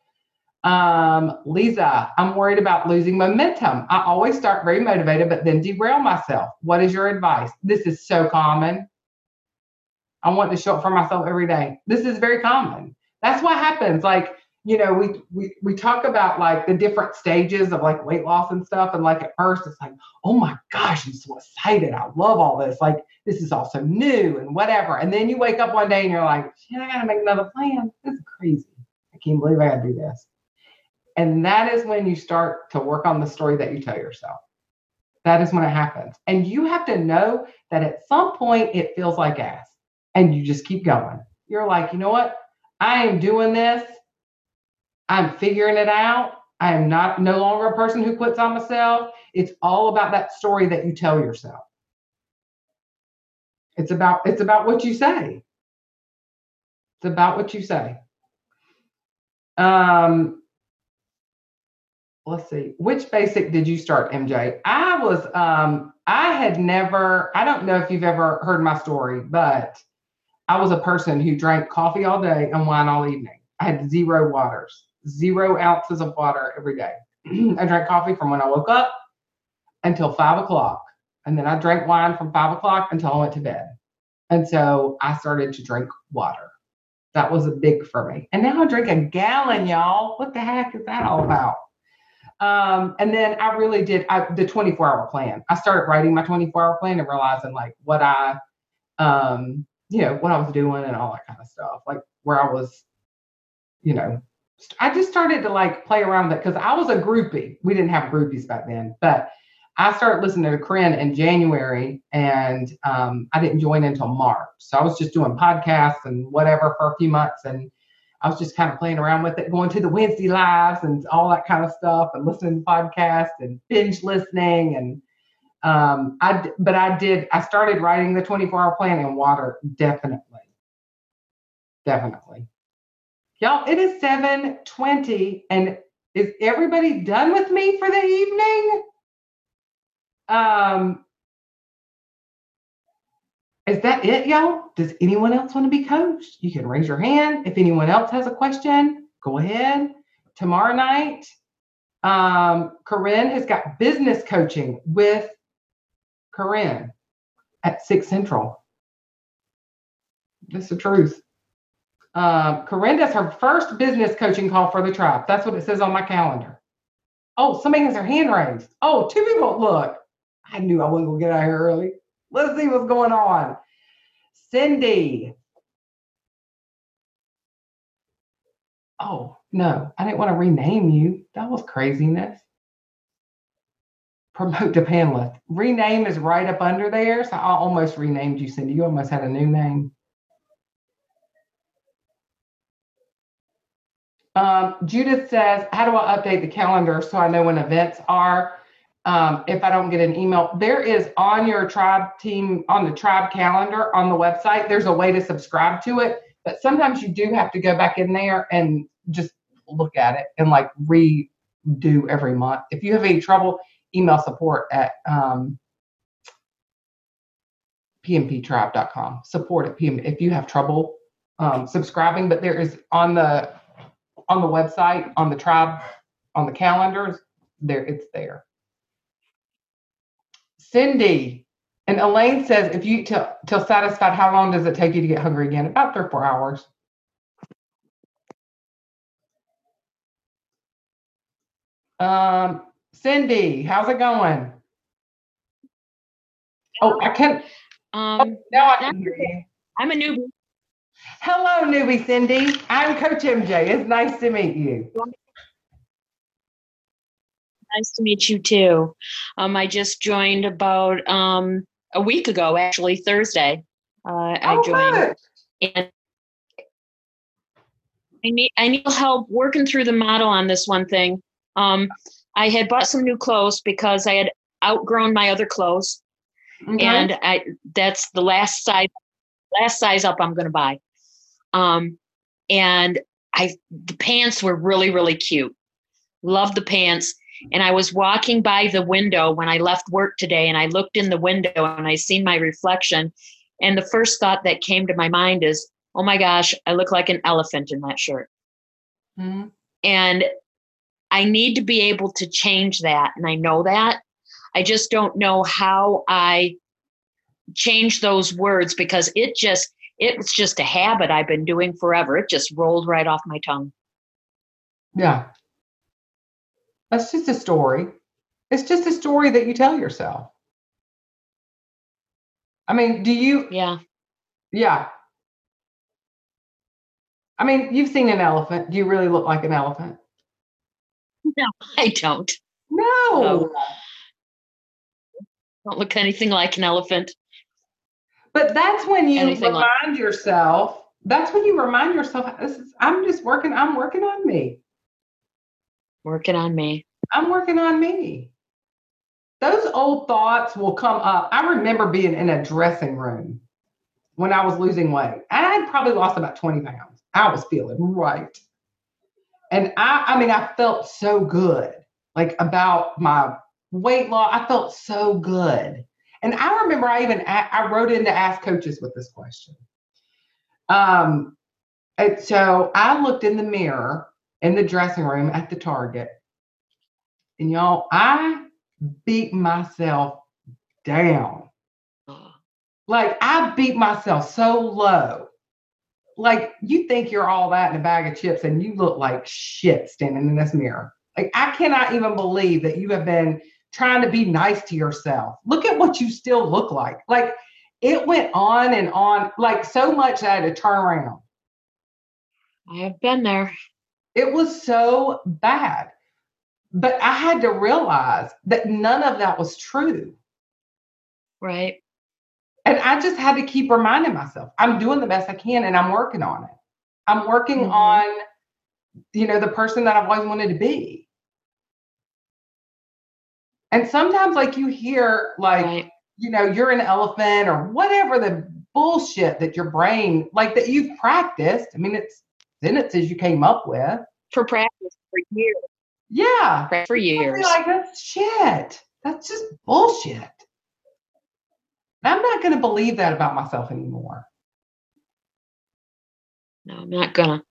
Speaker 1: Lisa, I'm worried about losing momentum. I always start very motivated, but then derail myself. What is your advice? This is so common. I want to show up for myself every day. This is very common. That's what happens. We talk about the different stages of weight loss and stuff. And at first it's oh my gosh, I'm so excited. I love all this. This is all so new and whatever. And then you wake up one day and you're like, shit, I got to make another plan. This is crazy. I can't believe I got to do this. And that is when you start to work on the story that you tell yourself. That is when it happens. And you have to know that at some point it feels like ass and you just keep going. You're like, you know what? I am doing this. I'm figuring it out. I am no longer a person who quits on myself. It's all about that story that you tell yourself. It's about what you say. It's about what you say. Let's see. Which basic did you start, MJ? I don't know if you've ever heard my story, but I was a person who drank coffee all day and wine all evening. I had 0 waters, 0 ounces of water every day. I drank coffee from when I woke up until 5 o'clock. And then I drank wine from 5 o'clock until I went to bed. And so I started to drink water. That was a big for me. And now I drink a gallon, y'all. What the heck is that all about? And then I really did the 24-hour plan. I started writing my 24-hour plan and realizing what I was doing and all that kind of stuff, where I was I just started to like play around with it because I was a groupie. We didn't have groupies back then, but I started listening to Corinne in January, and I didn't join until March. So I was just doing podcasts and whatever for a few months, and I was just kind of playing around with it, going to the Wednesday lives and all that kind of stuff, and listening to podcasts and binge listening. And I started writing the 24-hour plan in water, definitely. Y'all, it is 7:20, and is everybody done with me for the evening? Is that it, y'all? Does anyone else want to be coached? You can raise your hand. If anyone else has a question, go ahead. Tomorrow night, Corinne has got business coaching with Corinne at 6 Central. That's the truth. Corinne does her first business coaching call for the tribe. That's what it says on my calendar. Oh, somebody has their hand raised. Oh, 2 people. Look, I knew I wasn't going to get out here early. Let's see what's going on. Cindy. Oh, no, I didn't want to rename you. That was craziness. Promote to panelist. Rename is right up under there. So I almost renamed you, Cindy. You almost had a new name. Judith says, how do I update the calendar so I know when events are? If I don't get an email, there is on your tribe team, on the tribe calendar on the website, there's a way to subscribe to it. But sometimes you do have to go back in there and just look at it and like redo every month. If you have any trouble, email support at pmptribe.com. Support at PM if you have trouble subscribing. But there is on the website, on the tribe, on the calendars, there it's there. Cindy and Elaine says, if you till satisfied, how long does it take you to get hungry again? About 3 or 4 hours. Cindy, how's it going? Oh, I can't. Now I can hear you.
Speaker 6: I'm a newbie.
Speaker 1: Hello, newbie Cindy. I'm Coach MJ. It's nice to meet you.
Speaker 6: Nice to meet you too. I just joined about a week ago, actually Thursday. I joined, and I need help working through the model on this one thing. I had bought some new clothes because I had outgrown my other clothes, and that's the last size up I'm going to buy. And the pants were really, really cute. Loved the pants. And I was walking by the window when I left work today, and I looked in the window and I seen my reflection. And the first thought that came to my mind is, oh my gosh, I look like an elephant in that shirt. Mm-hmm. And I need to be able to change that. And I know that. I just don't know how I change those words, because it's just a habit I've been doing forever. It just rolled right off my tongue.
Speaker 1: Yeah. That's just a story. It's just a story that you tell yourself. I mean, do you?
Speaker 6: Yeah.
Speaker 1: Yeah. I mean, you've seen an elephant. Do you really look like an elephant?
Speaker 6: No, I don't.
Speaker 1: No.
Speaker 6: Don't look anything like an elephant.
Speaker 1: But that's when you remind yourself. That's when you remind yourself, I'm working on me.
Speaker 6: Working on me.
Speaker 1: I'm working on me. Those old thoughts will come up. I remember being in a dressing room when I was losing weight. I had probably lost about 20 pounds. I was feeling right. And I felt so good, like about my weight loss. I felt so good. And I remember I wrote in to ask coaches with this question. And so I looked in the mirror in the dressing room at the Target, and y'all, I beat myself down. Like, I beat myself so low. Like, you think you're all that in a bag of chips, and you look like shit standing in this mirror. Like, I cannot even believe that you have been trying to be nice to yourself. Look at what you still look like. Like, it went on and on, like so much that I had to turn around.
Speaker 6: I have been there.
Speaker 1: It was so bad. But I had to realize that none of that was true.
Speaker 6: Right.
Speaker 1: And I just had to keep reminding myself, I'm doing the best I can and I'm working on it. I'm working on, the person that I've always wanted to be. And sometimes like you hear like,
Speaker 6: Right.
Speaker 1: You're an elephant or whatever the bullshit that your brain, like that you've practiced. I mean, it's sentences you came up with.
Speaker 6: For practice for years.
Speaker 1: Yeah.
Speaker 6: For years.
Speaker 1: Like, that's shit. That's just bullshit. I'm not going to believe that about myself anymore.
Speaker 6: No, I'm not gonna.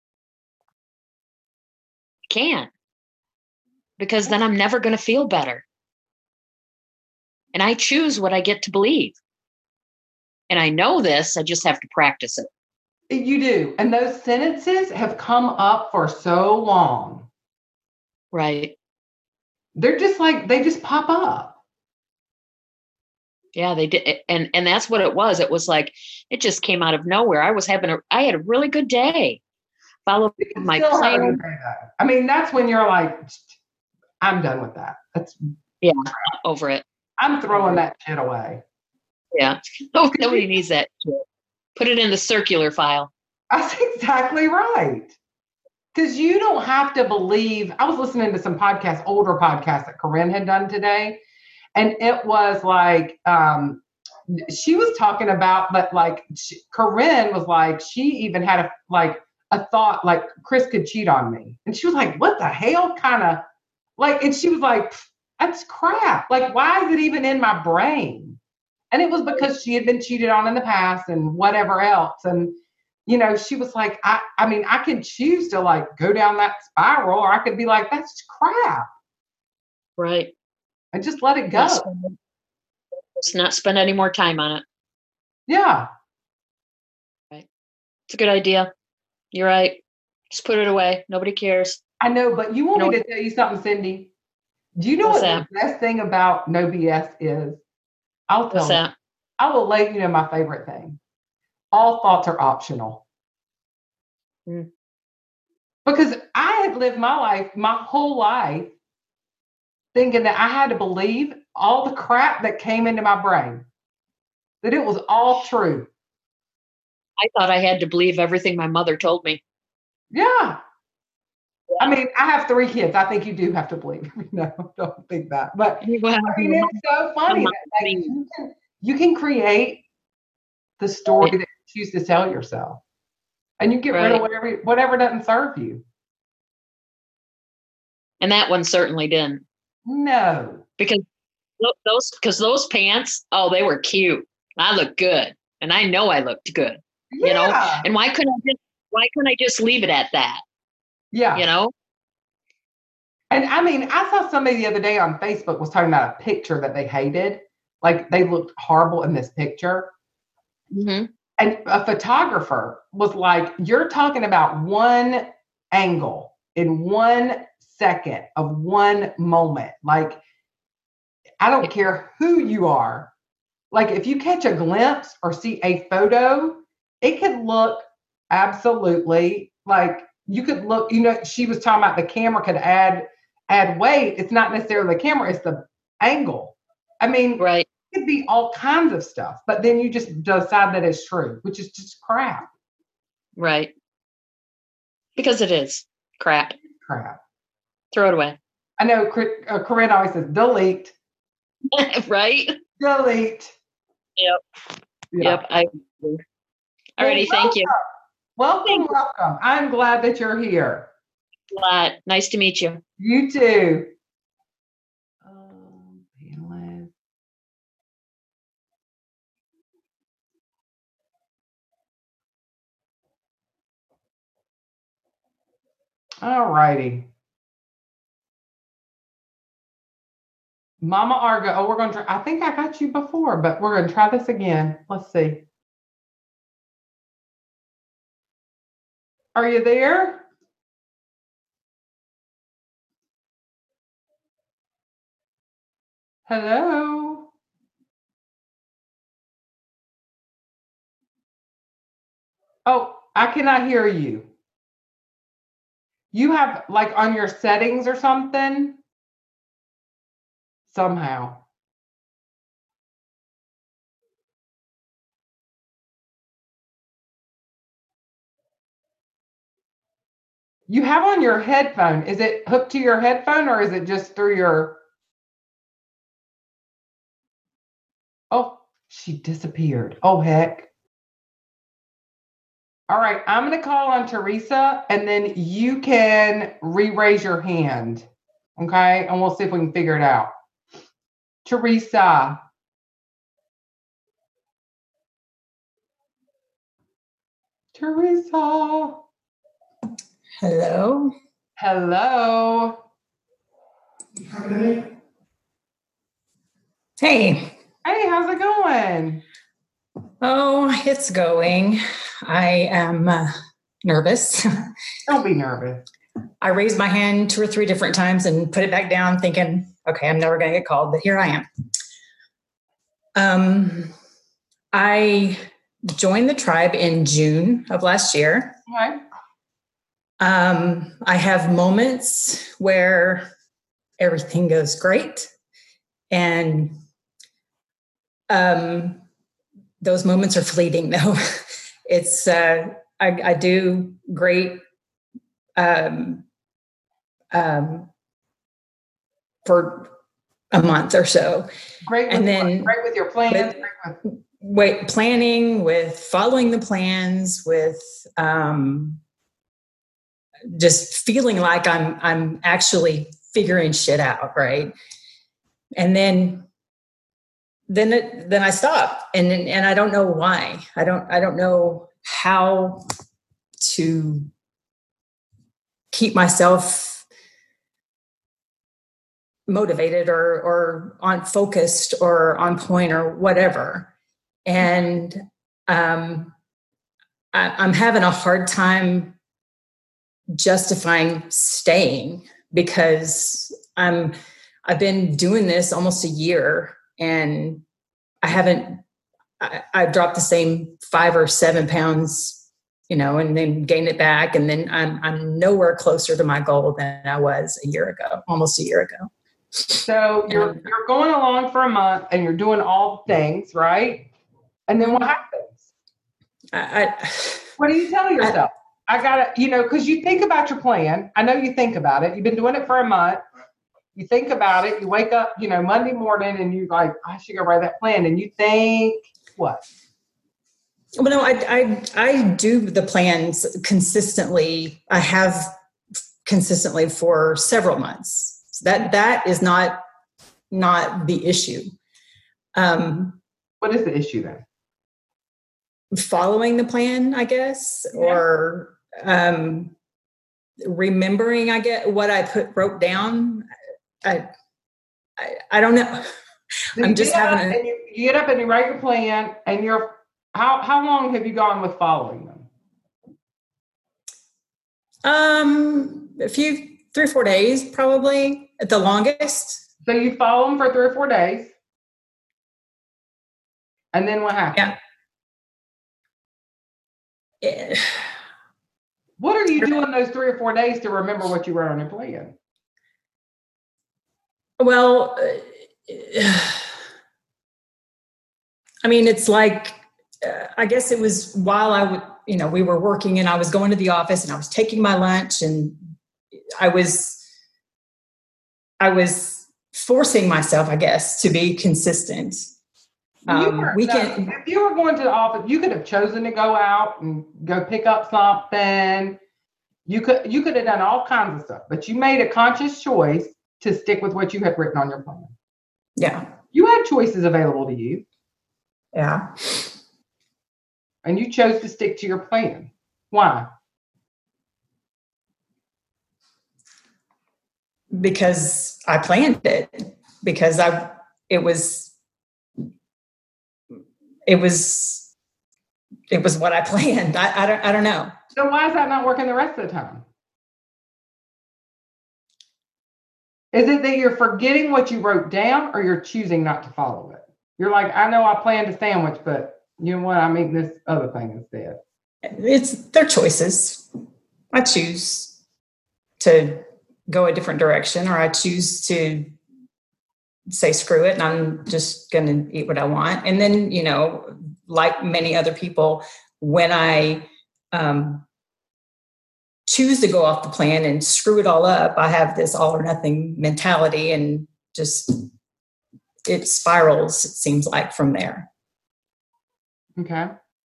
Speaker 6: Can't. Because then I'm never going to feel better. And I choose what I get to believe. And I know this, I just have to practice it.
Speaker 1: You do. And those sentences have come up for so long.
Speaker 6: Right.
Speaker 1: They're just like, they just pop up.
Speaker 6: Yeah, they did. And that's what it was. It was like, it just came out of nowhere. I had a really good day. Followed my plan.
Speaker 1: I mean, that's when you're like, I'm done with that.
Speaker 6: Yeah, over it.
Speaker 1: I'm throwing that shit away.
Speaker 6: Yeah. Nobody needs that shit. Put it in the circular file.
Speaker 1: That's exactly right. Because you don't have to believe. I was listening to some older podcasts that Corinne had done today. And it was like, she was talking about, but like Corinne was like, she even had a thought like Chris could cheat on me. And she was like, what the hell kind of like, and she was like, that's crap. Like, why is it even in my brain? And it was because she had been cheated on in the past and whatever else. And, she was like, I mean, I can choose to like go down that spiral, or I could be like, that's crap.
Speaker 6: Right.
Speaker 1: And just let it go.
Speaker 6: Let's not spend any more time on it.
Speaker 1: Yeah.
Speaker 6: Right. It's a good idea. You're right. Just put it away. Nobody cares.
Speaker 1: I know, but you want me to tell you something, Cindy? Do you know what the best thing about no BS is? I'll tell you. I will let you know my favorite thing. All thoughts are optional. Because I had lived my whole life, thinking that I had to believe all the crap that came into my brain, that it was all true.
Speaker 6: I thought I had to believe everything my mother told me.
Speaker 1: Yeah. I mean, I have 3 kids. I think you do have to believe. No, don't think that. But I mean, it's so funny that like, you can create the story that you choose to tell yourself, and you get rid of whatever doesn't serve you.
Speaker 6: And that one certainly didn't.
Speaker 1: No,
Speaker 6: because those pants, they were cute. I looked good, and I know I looked good.
Speaker 1: Yeah.
Speaker 6: And why couldn't I just leave it at that?
Speaker 1: Yeah. And I mean, I saw somebody the other day on Facebook was talking about a picture that they hated. Like they looked horrible in this picture.
Speaker 6: Mm-hmm.
Speaker 1: And a photographer was like, you're talking about one angle in 1 second of one moment. Like, I don't care who you are. Like, if you catch a glimpse or see a photo, it could look absolutely like you could look, she was talking about the camera could add weight. It's not necessarily the camera, it's the angle. I mean,
Speaker 6: right.
Speaker 1: It could be all kinds of stuff, but then you just decide that it's true, which is just crap.
Speaker 6: Right. Because it is crap. Throw it away.
Speaker 1: I know Corinne always says, delete.
Speaker 6: Right?
Speaker 1: Delete.
Speaker 6: Yep. Alrighty, thank you.
Speaker 1: Welcome. I'm glad that you're here.
Speaker 6: Glad. Nice to meet you.
Speaker 1: You too. All righty. Mama Argo. We're going to try. I think I got you before, but we're going to try this again. Let's see. Are you there? Hello? Oh, I cannot hear you. You have like on your settings or something? Somehow. You have on your headphone. Is it hooked to your headphone or is it just through your... Oh, she disappeared. Oh, heck. All right, I'm going to call on Teresa and then you can re-raise your hand. Okay, and we'll see if we can figure it out. Teresa. Teresa.
Speaker 7: Hello.
Speaker 1: Hello.
Speaker 7: Hey.
Speaker 1: Hey, how's it going?
Speaker 7: Oh, it's going. I am nervous.
Speaker 1: Don't be nervous.
Speaker 7: I raised my hand 2 or 3 different times and put it back down thinking, okay, I'm never going to get called, but here I am. I joined the tribe in June of last year.
Speaker 1: Okay.
Speaker 7: I have moments where everything goes great. And those moments are fleeting though. It's, I do great for a month or so.
Speaker 1: Great with,
Speaker 7: and then
Speaker 1: great with your plans.
Speaker 7: Planning, with following the plans, with just feeling like I'm actually figuring shit out, right? And then I stop, and I don't know why. I don't know how to keep myself motivated or on focused or on point or whatever. And I'm having a hard time justifying staying because I've been doing this almost a year and I've dropped the same 5 or 7 pounds, and then gained it back. And then I'm nowhere closer to my goal than I was almost a year ago.
Speaker 1: So you're going along for a month and you're doing all things, right? And then what happens? What do you tell yourself? I gotta, because you think about your plan. I know you think about it. You've been doing it for a month. You think about it. You wake up, Monday morning and you're like, I should go write that plan. And you think what?
Speaker 7: Well, no, I do the plans consistently. I have consistently for several months. That is not the issue.
Speaker 1: What is the issue then?
Speaker 7: Following the plan, I guess, or remembering, I get what I wrote down. I don't know. I'm just having
Speaker 1: you get up and you write your plan, and how long have you gone with following them?
Speaker 7: A few 3 or 4 days, probably at the longest.
Speaker 1: So you follow them for 3 or 4 days, and then what happens?
Speaker 7: Yeah.
Speaker 1: What are you doing those 3 or 4 days to remember what you wrote on your plan?
Speaker 7: Well, I mean, it's like, I guess it was while we were working and I was going to the office and I was taking my lunch and I was forcing myself, I guess, to be consistent.
Speaker 1: If you were going to the office, you could have chosen to go out and go pick up something. You could have done all kinds of stuff, but you made a conscious choice to stick with what you had written on your plan.
Speaker 7: Yeah.
Speaker 1: You had choices available to you.
Speaker 7: Yeah.
Speaker 1: And you chose to stick to your plan. Why?
Speaker 7: Because I planned it. Because it was what I planned. I don't know.
Speaker 1: So why is that not working the rest of the time? Is it that you're forgetting what you wrote down or you're choosing not to follow it? You're like, I know I planned a sandwich, but you know what? I'm eating this other thing instead.
Speaker 7: It's their choices. I choose. to go a different direction, or I choose to say screw it and I'm just going to eat what I want. And then, you know, like many other people, when I choose to go off the plan and screw it all up, I have this all or nothing mentality, and just it spirals, it seems like, from there.
Speaker 1: Okay.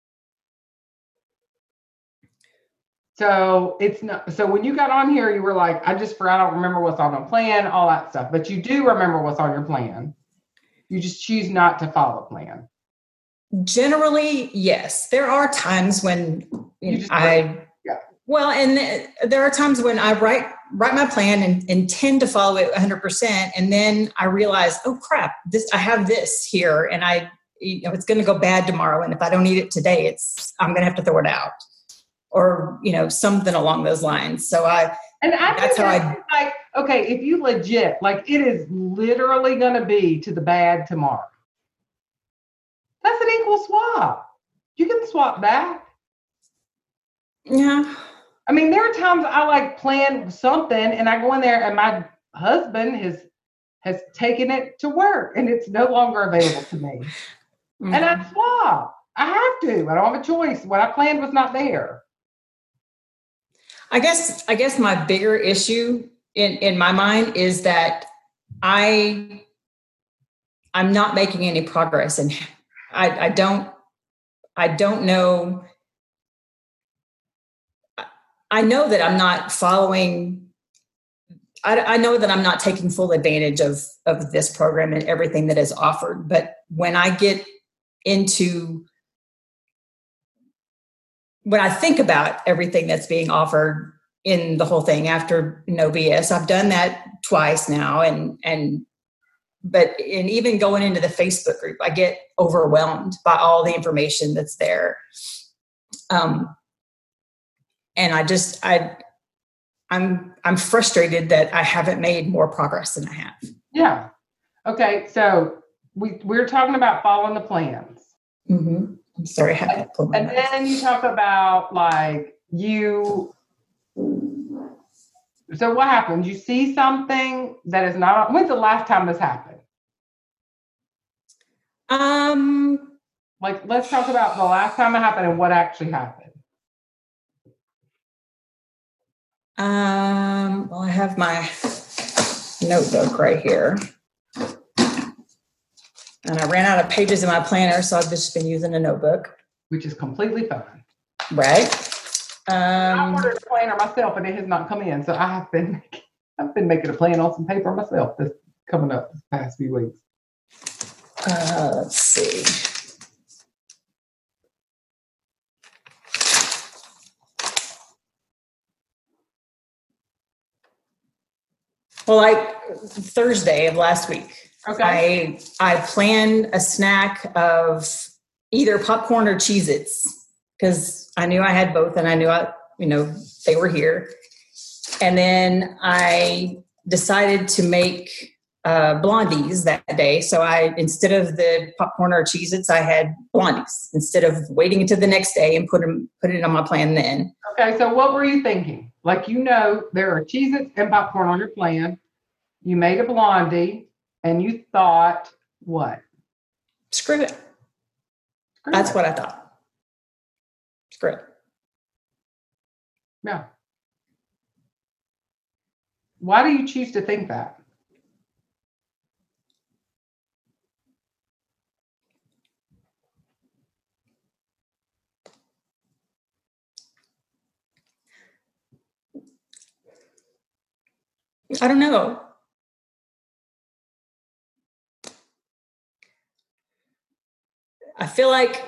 Speaker 1: So it's not, so when you got on here, you were like, I don't remember what's on the plan, all that stuff, but you do remember what's on your plan. You just choose not to follow the plan.
Speaker 7: Generally, yes. There are times when well, and there are times when I write my plan and intend to follow it 100%. And then I realize, oh crap, I have this here, and it's going to go bad tomorrow. And if I don't eat it today, I'm going to have to throw it out, or, you know, something along those lines. So that's how I like, okay, if you legit, like, it is literally going to be to the bad tomorrow,
Speaker 1: that's an equal swap. You can swap back.
Speaker 7: Yeah.
Speaker 1: I mean, there are times I like plan something and I go in there and my husband has taken it to work and it's no longer available to me. Mm-hmm. And I swap. I have to. I don't have a choice. What I planned was not there. I guess my bigger issue in my mind is that I'm not making any progress, and I don't know. I know that I'm not following. I know that I'm not taking full advantage of this program and everything that is offered. But when I think about everything that's being offered in the whole thing after No BS, I've done that twice now, and even going into the Facebook group, I get overwhelmed by all the information that's there. And I'm frustrated that I haven't made more progress than I have. Yeah. Okay. So we're talking about following the plans. Mm-hmm. I'm sorry. I have to pull my nose. Then you talk about so what happens? You see something that is not, when's the last time this happened? Let's talk about the last time it happened and what actually happened. Well, I have my notebook right here. And I ran out of pages in my planner, so I've just been using a notebook. Which is completely fine. Right. I ordered a planner myself, and it has not come in. So I've been making a plan on some paper myself this coming up this past few weeks. Let's see. Well, Thursday of last week, okay, I planned a snack of either popcorn or Cheez-Its, because I knew I had both and I knew they were here. And then I decided to make Blondies that day. So instead of the popcorn or Cheez-Its, I had Blondies instead of waiting until the next day and put it on my plan then. Okay, so what were you thinking? There are Cheez-Its and popcorn on your plan. You made a Blondie and you thought what? Screw it. That's what I thought. Screw it. Yeah. Why do you choose to think that? I don't know. I feel like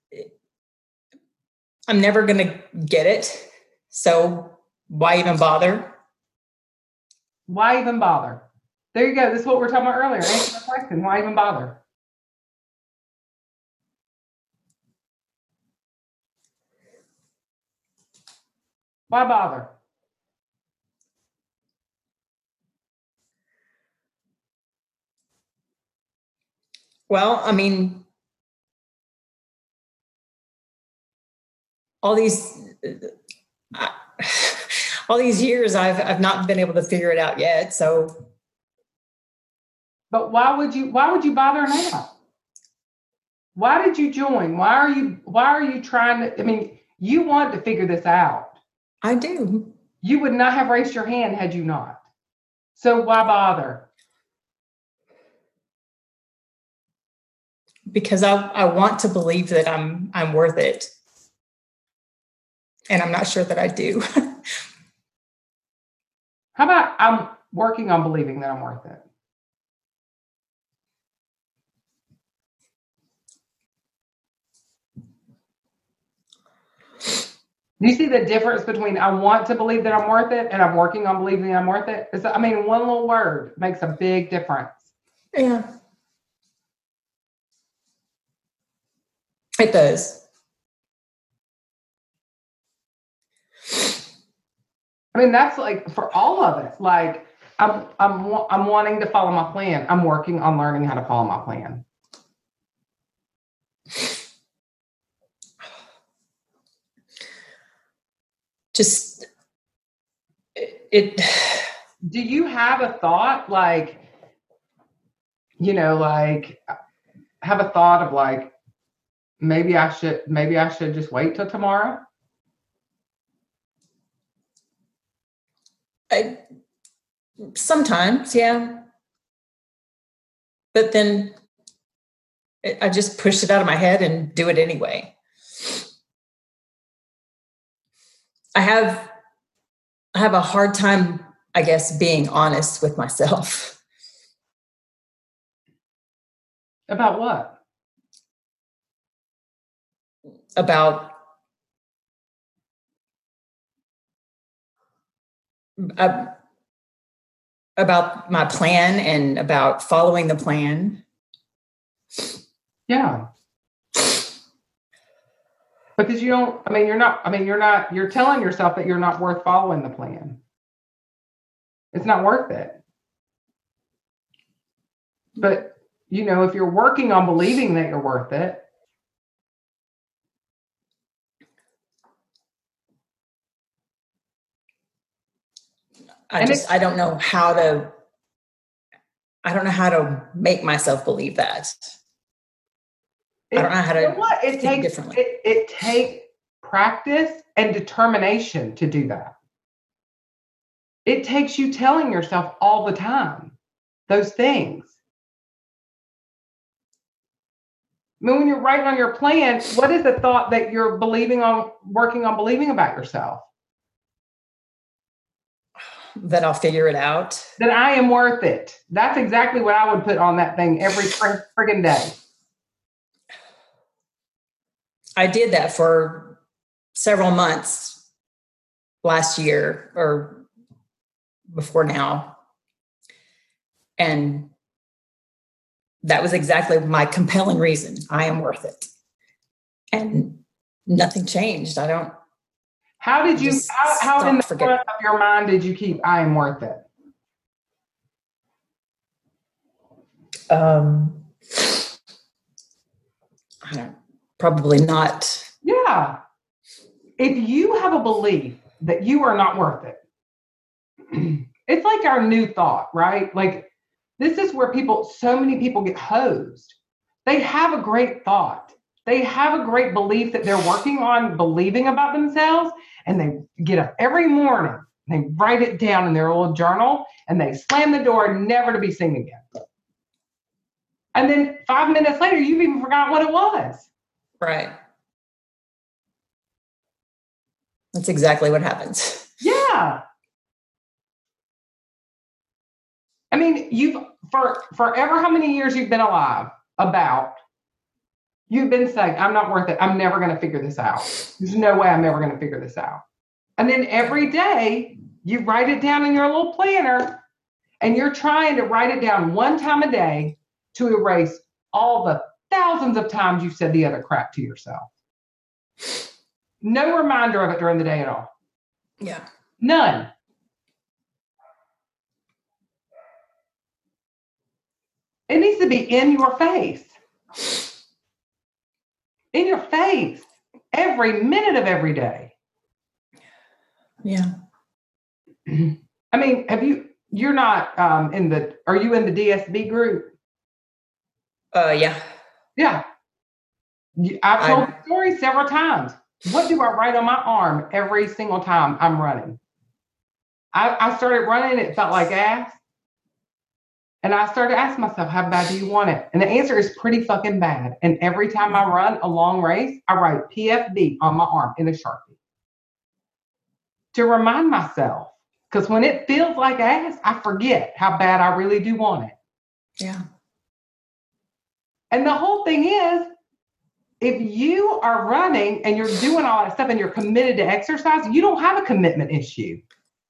Speaker 1: I'm never going to get it. So why even bother? Why even bother? There you go. This is what we were talking about earlier. Answer the question. Why even bother? Why bother? Well, I mean, all these
Speaker 7: all these years, I've not been able to figure it out yet. So,
Speaker 1: but why would you bother now? Why did you join? Why are you trying to, I mean, you want to figure this out.
Speaker 7: I do.
Speaker 1: You would not have raised your hand had you not. So why bother?
Speaker 7: Because I want to believe that I'm worth it. And I'm not sure that I do.
Speaker 1: How about I'm working on believing that I'm worth it? Do you see the difference between I want to believe that I'm worth it and I'm working on believing that I'm worth it? I mean, one little word makes a big difference.
Speaker 7: Yeah. It does.
Speaker 1: I mean, that's like for all of it. Like I'm wanting to follow my plan. I'm working on learning how to follow my plan.
Speaker 7: Just it.
Speaker 1: Do you have a thought like, like have a thought of like, maybe I should just wait till tomorrow?
Speaker 7: Sometimes, yeah. But then I just push it out of my head and do it anyway. I have a hard time, I guess, being honest with myself.
Speaker 1: About what?
Speaker 7: About my plan and about following the plan.
Speaker 1: Yeah. Because you're telling yourself that you're not worth following the plan. It's not worth it. But, if you're working on believing that you're worth it,
Speaker 7: I don't know how to make myself believe that. I don't know how to think differently.
Speaker 1: It takes practice and determination to do that. It takes you telling yourself all the time those things. I mean, when you're writing on your plan, what is the thought that you're working on believing about yourself?
Speaker 7: That I'll figure it out.
Speaker 1: That I am worth it. That's exactly what I would put on that thing every friggin' day.
Speaker 7: I did that for several months last year or before now. And that was exactly my compelling reason. I am worth it. And nothing changed.
Speaker 1: How did you, how in the front of your mind did you keep, I am worth it?
Speaker 7: Probably not.
Speaker 1: Yeah. If you have a belief that you are not worth it, it's like our new thought, right? Like this is where so many people get hosed. They have a great thought. They have a great belief that they're working on believing about themselves, and they get up every morning, they write it down in their little journal, and they slam the door, never to be seen again. And then 5 minutes later, you've even forgotten what it was.
Speaker 7: Right. That's exactly what happens.
Speaker 1: Yeah. I mean, forever how many years you've been alive, you've been saying, I'm not worth it. I'm never going to figure this out. There's no way I'm ever going to figure this out. And then every day you write it down in your little planner, and you're trying to write it down one time a day to erase all the thousands of times you've said the other crap to yourself. No reminder of it during the day at all.
Speaker 7: Yeah.
Speaker 1: None. It needs to be in your face. In your face. Every minute of every day.
Speaker 7: Yeah.
Speaker 1: I mean, you're not are you in the DSB group?
Speaker 7: Yeah.
Speaker 1: Yeah. I've told the story several times. What do I write on my arm every single time I'm running? I started running, it felt like ass. And I started asking myself, how bad do you want it? And the answer is pretty fucking bad. And every time I run a long race, I write PFB on my arm in a Sharpie to remind myself. Because when it feels like ass, I forget how bad I really do want it.
Speaker 7: Yeah.
Speaker 1: And the whole thing is, if you are running and you're doing all that stuff and you're committed to exercise, you don't have a commitment issue.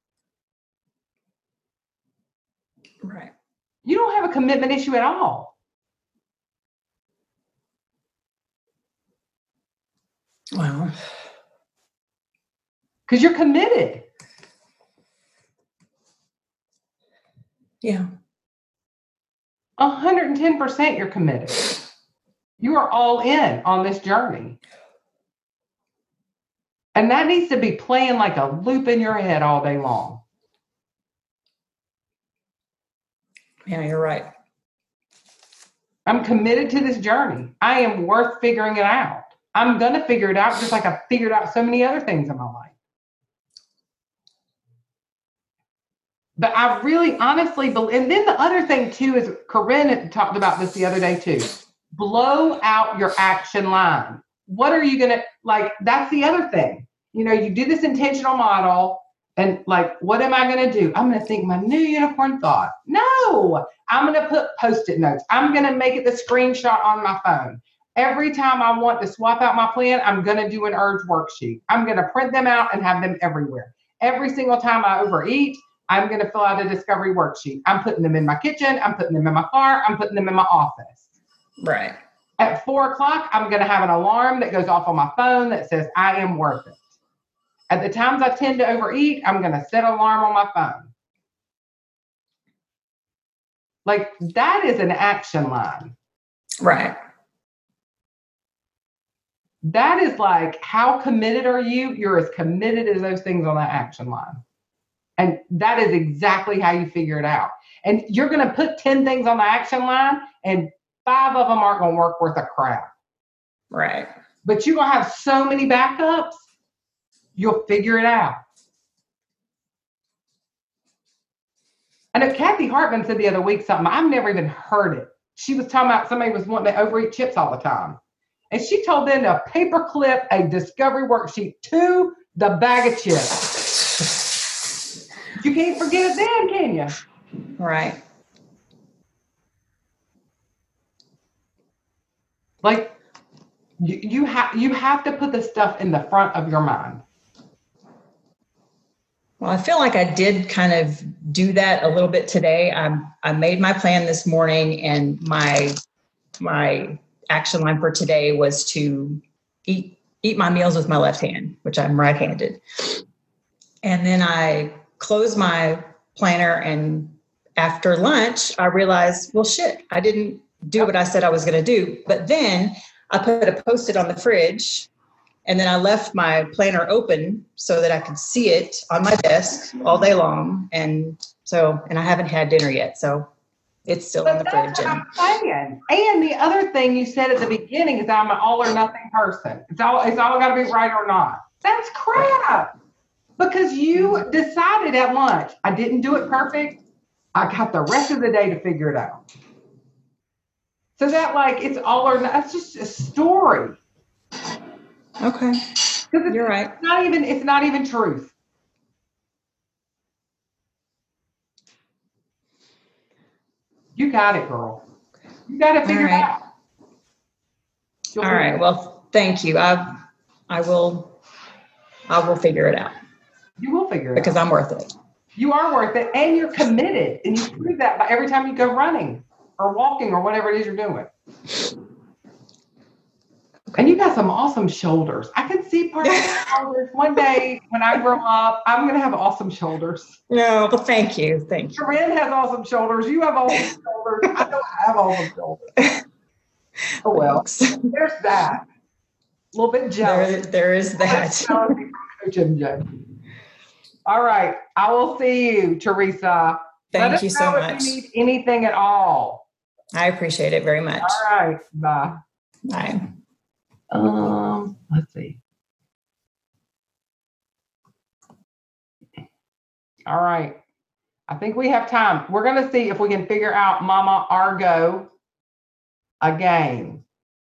Speaker 7: Right.
Speaker 1: You don't have a commitment issue at all.
Speaker 7: Wow.
Speaker 1: Because you're committed.
Speaker 7: Yeah.
Speaker 1: 110% you're committed. You are all in on this journey. And that needs to be playing like a loop in your head all day long.
Speaker 7: Yeah, you're right.
Speaker 1: I'm committed to this journey. I am worth figuring it out. I'm going to figure it out just like I've figured out so many other things in my life. But I really honestly believe, and then the other thing too is Corinne talked about this the other day too. Blow out your action line. What are you going to, like, that's the other thing. You know, you do this intentional model and like, what am I going to do? I'm going to think my new unicorn thought. No, I'm going to put Post-it notes. I'm going to make it the screenshot on my phone. Every time I want to swap out my plan, I'm going to do an urge worksheet. I'm going to print them out and have them everywhere. Every single time I overeat, I'm going to fill out a discovery worksheet. I'm putting them in my kitchen. I'm putting them in my car. I'm putting them in my office.
Speaker 7: Right.
Speaker 1: At 4:00, I'm going to have an alarm that goes off on my phone that says I am worth it. At the times I tend to overeat, I'm going to set an alarm on my phone. Like, that is an action line.
Speaker 7: Right.
Speaker 1: That is like, how committed are you? You're as committed as those things on that action line. And that is exactly how you figure it out. And you're going to put 10 things on the action line, and 5 of them aren't going to work worth a crap.
Speaker 7: Right.
Speaker 1: But you're going to have so many backups, you'll figure it out. I know Kathy Hartman said the other week something, I've never even heard it. She was talking about somebody was wanting to overeat chips all the time. And she told them to paperclip a discovery worksheet to the bag of chips. You can't forget it then, can you?
Speaker 7: Right.
Speaker 1: Like, you have to put the stuff in the front of your mind.
Speaker 7: Well, I feel like I did kind of do that a little bit today. I made my plan this morning, and my action line for today was to eat my meals with my left hand, which I'm right-handed. And then I closed my planner, and after lunch, I realized, well, shit, I didn't do what I said I was going to do. But then I put a Post-it on the fridge, and then I left my planner open so that I could see it on my desk all day long. And I haven't had dinner yet, so it's still in the fridge.
Speaker 1: What I'm saying. And the other thing you said at the beginning is I'm an all or nothing person. It's all got to be right or not. That's crap. Because you decided at lunch, I didn't do it perfect. I got the rest of the day to figure it out. So that, like, it's all or not. That's just a story.
Speaker 7: Okay. You're right.
Speaker 1: It's not even truth. You got it, girl. You got to figure it out.
Speaker 7: All right. Well, thank you. I will figure it out.
Speaker 1: You will figure it out.
Speaker 7: Because I'm worth it.
Speaker 1: You are worth it, and you're committed, and you prove that by every time you go running or walking or whatever it is you're doing. And you got some awesome shoulders. I can see part of your shoulders. One day when I grow up, I'm going to have awesome shoulders.
Speaker 7: No, but thank you. Thank you.
Speaker 1: Corinne has awesome shoulders. You have awesome shoulders. I don't have awesome shoulders. Oh, well, there's that. A little bit jealous.
Speaker 7: There is that.
Speaker 1: Coach MJ. All right. I will see you, Teresa.
Speaker 7: Thank you so much.
Speaker 1: If you need anything at all.
Speaker 7: I appreciate it very much.
Speaker 1: All right. Bye.
Speaker 7: Bye.
Speaker 1: Let's see. All right. I think we have time. We're going to see if we can figure out Mama Argo again.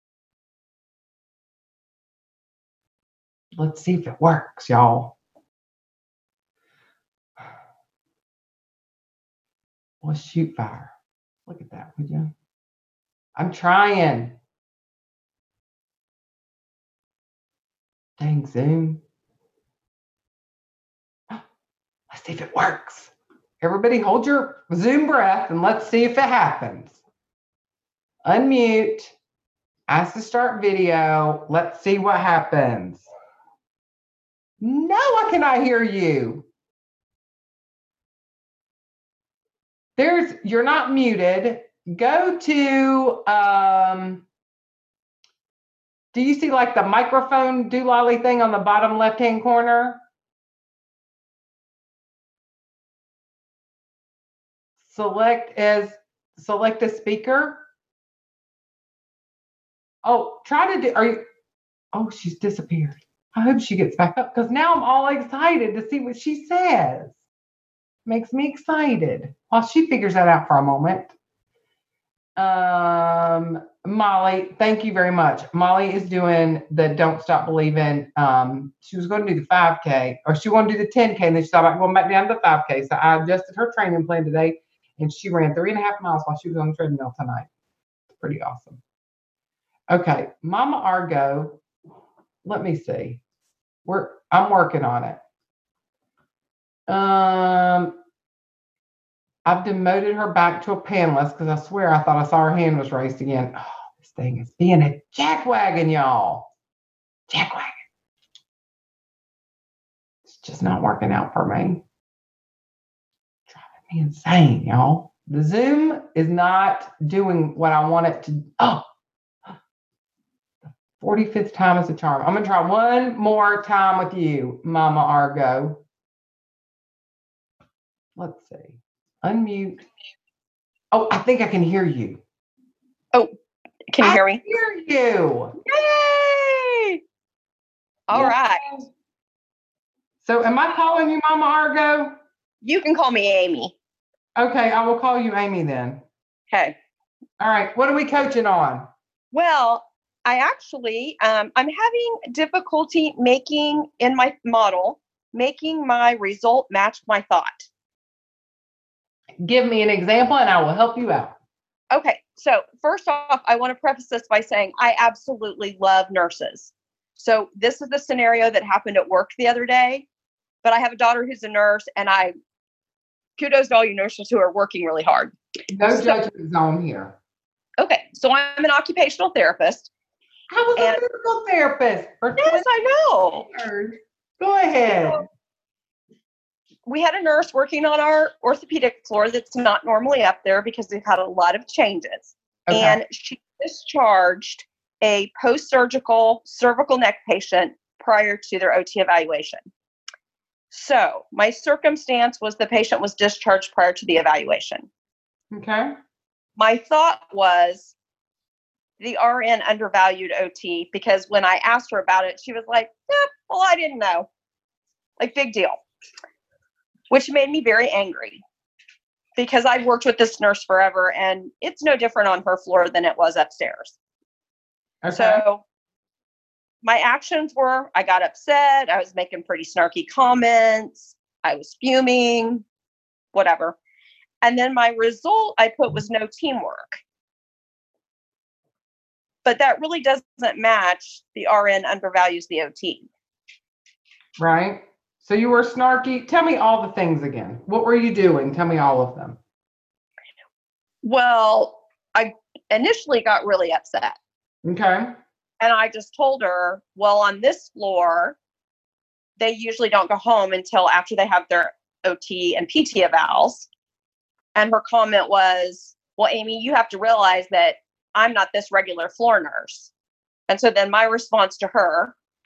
Speaker 1: Let's see if it works, y'all. Let's shoot fire. Look at that, would you? I'm trying. Dang Zoom. Let's see if it works. Everybody hold your Zoom breath and let's see if it happens. Unmute. Ask to start video. Let's see what happens. No, I cannot hear you. You're not muted. Go to, do you see like the microphone doolally thing on the bottom left-hand corner? Select a speaker. Oh, oh, she's disappeared. I hope she gets back up because now I'm all excited to see what she says. Makes me excited. While she figures that out for a moment. Molly, thank you very much. Molly is doing the Don't Stop Believing. She was going to do the 5K, or she wanted to do the 10K, and then she thought about going back down to the 5K. So I adjusted her training plan today, and she ran 3.5 miles while she was on the treadmill tonight. It's pretty awesome. Okay, Mama Argo, let me see. I'm working on it. I've demoted her back to a panelist because I swear I thought I saw her hand was raised again. Oh, this thing is being a jackwagon, y'all. Jackwagon. It's just not working out for me. Driving me insane, y'all. The Zoom is not doing what I want it to. Oh, the 45th time is a charm. I'm going to try one more time with you, Mama Argo. Let's see. Unmute. Oh, I think I can hear you.
Speaker 8: Oh, can you hear me?
Speaker 1: I hear you.
Speaker 8: Yay! All right.
Speaker 1: So am I calling you Mama Argo?
Speaker 8: You can call me Amy.
Speaker 1: Okay, I will call you Amy then.
Speaker 8: Okay.
Speaker 1: All right. What are we coaching on?
Speaker 8: Well, I actually, I'm having difficulty making my result match my thought.
Speaker 1: Give me an example and I will help you out.
Speaker 8: Okay. So first off, I want to preface this by saying I absolutely love nurses. So this is the scenario that happened at work the other day, but I have a daughter who's a nurse, and kudos to all you nurses who are working really hard.
Speaker 1: No judgment zone here.
Speaker 8: Okay. So I'm an occupational therapist.
Speaker 1: I was a physical therapist.
Speaker 8: Yes, I know.
Speaker 1: Go ahead.
Speaker 8: We had a nurse working on our orthopedic floor that's not normally up there because they've had a lot of changes. Okay. And she discharged a post-surgical cervical neck patient prior to their OT evaluation. So my circumstance was the patient was discharged prior to the evaluation.
Speaker 1: Okay.
Speaker 8: My thought was the RN undervalued OT because when I asked her about it, she was like, well, I didn't know. Like, big deal. Which made me very angry because I've worked with this nurse forever and it's no different on her floor than it was upstairs. Okay. So my actions were, I got upset. I was making pretty snarky comments. I was fuming, whatever. And then my result I put was no teamwork. But that really doesn't match the RN undervalues the OT.
Speaker 1: Right. So you were snarky. Tell me all the things again. What were you doing? Tell me all of them.
Speaker 8: Well, I initially got really upset.
Speaker 1: Okay.
Speaker 8: And I just told her, well, on this floor, they usually don't go home until after they have their OT and PT evals. And her comment was, well, Amy, you have to realize that I'm not this regular floor nurse. And so then my response to her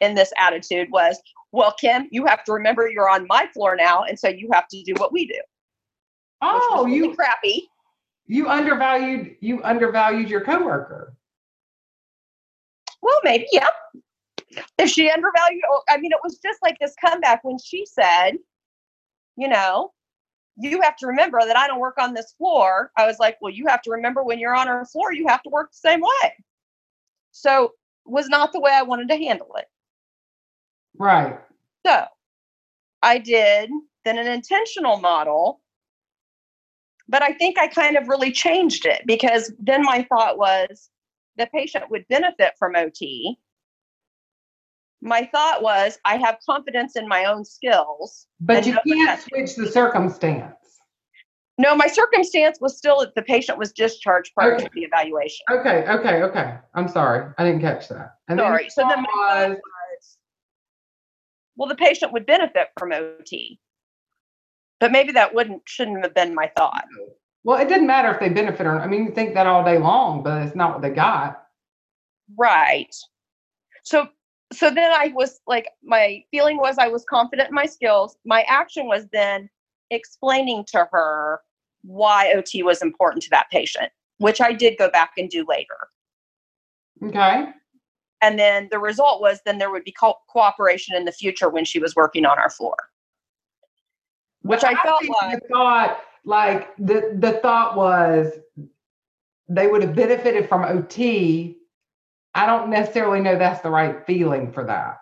Speaker 8: in this attitude was, well, Kim, you have to remember you're on my floor now, and so you have to do what we do.
Speaker 1: Oh,
Speaker 8: which was really crappy.
Speaker 1: You undervalued your coworker.
Speaker 8: Well, maybe, yeah. If she undervalued, I mean, it was just like this comeback when she said, you know, you have to remember that I don't work on this floor. I was like, well, you have to remember when you're on our floor, you have to work the same way. So was not the way I wanted to handle it.
Speaker 1: Right.
Speaker 8: So I did then an intentional model, but I think I kind of really changed it because then my thought was the patient would benefit from OT. My thought was I have confidence in my own skills.
Speaker 1: But you can't switch the circumstance.
Speaker 8: No, my circumstance was still that the patient was discharged prior to the evaluation.
Speaker 1: Okay. I'm sorry. I didn't catch that. And
Speaker 8: sorry. So then my thought was, well, the patient would benefit from OT. But maybe that shouldn't have been my thought.
Speaker 1: Well, it didn't matter if they benefit or not. I mean, you think that all day long, but it's not what they got.
Speaker 8: Right. So then I was like, my feeling was I was confident in my skills. My action was then explaining to her why OT was important to that patient, which I did go back and do later.
Speaker 1: Okay.
Speaker 8: And then the result was then there would be cooperation in the future when she was working on our floor. Which I felt like
Speaker 1: the thought was they would have benefited from OT. I don't necessarily know that's the right feeling for that.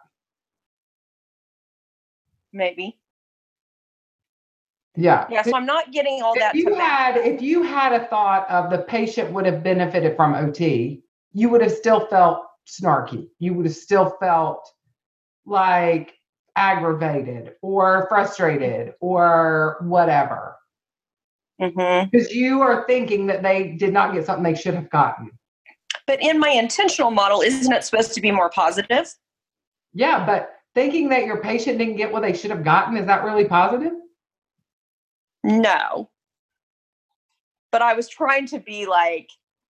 Speaker 8: Maybe.
Speaker 1: Yeah.
Speaker 8: Yeah. So I'm not getting all that.
Speaker 1: If you had a thought of the patient would have benefited from OT, you would have still felt snarky. You would have still felt like aggravated or frustrated or whatever. Because you are thinking that they did not get something they should have gotten.
Speaker 8: But in my intentional model, isn't it supposed to be more positive?
Speaker 1: Yeah, but thinking that your patient didn't get what they should have gotten, is that really positive?
Speaker 8: No. But I was trying to be like,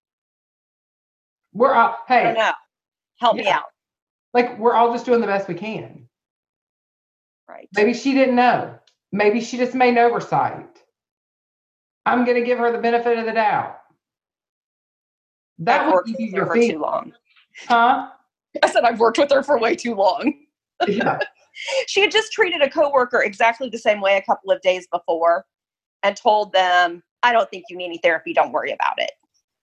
Speaker 1: we're all, hey,
Speaker 8: I don't know. Help me out.
Speaker 1: Like, we're all just doing the best we can.
Speaker 8: Right.
Speaker 1: Maybe she didn't know. Maybe she just made an oversight. I'm going to give her the benefit of the doubt. That would be your feet.
Speaker 8: Too long.
Speaker 1: Huh?
Speaker 8: I said I've worked with her for way too long.
Speaker 1: Yeah.
Speaker 8: She had just treated a coworker exactly the same way a couple of days before and told them, I don't think you need any therapy. Don't worry about it.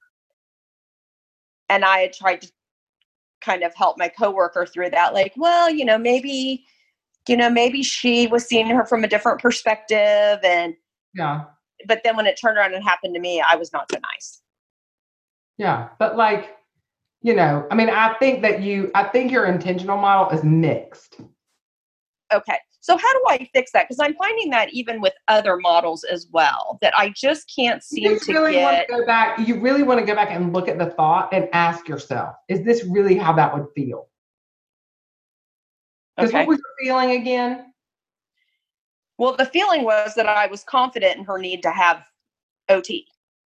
Speaker 8: And I had tried to kind of help my coworker through that. Like, well, maybe she was seeing her from a different perspective. And
Speaker 1: yeah.
Speaker 8: But then when it turned around and happened to me, I was not so nice.
Speaker 1: Yeah. But like, I mean, I think your intentional model is mixed.
Speaker 8: Okay. So how do I fix that? Because I'm finding that even with other models as well, that I just can't seem to get.
Speaker 1: You really want to go back and look at the thought and ask yourself, is this really how that would feel? Because what was your feeling again?
Speaker 8: Well, the feeling was that I was confident in her need to have OT.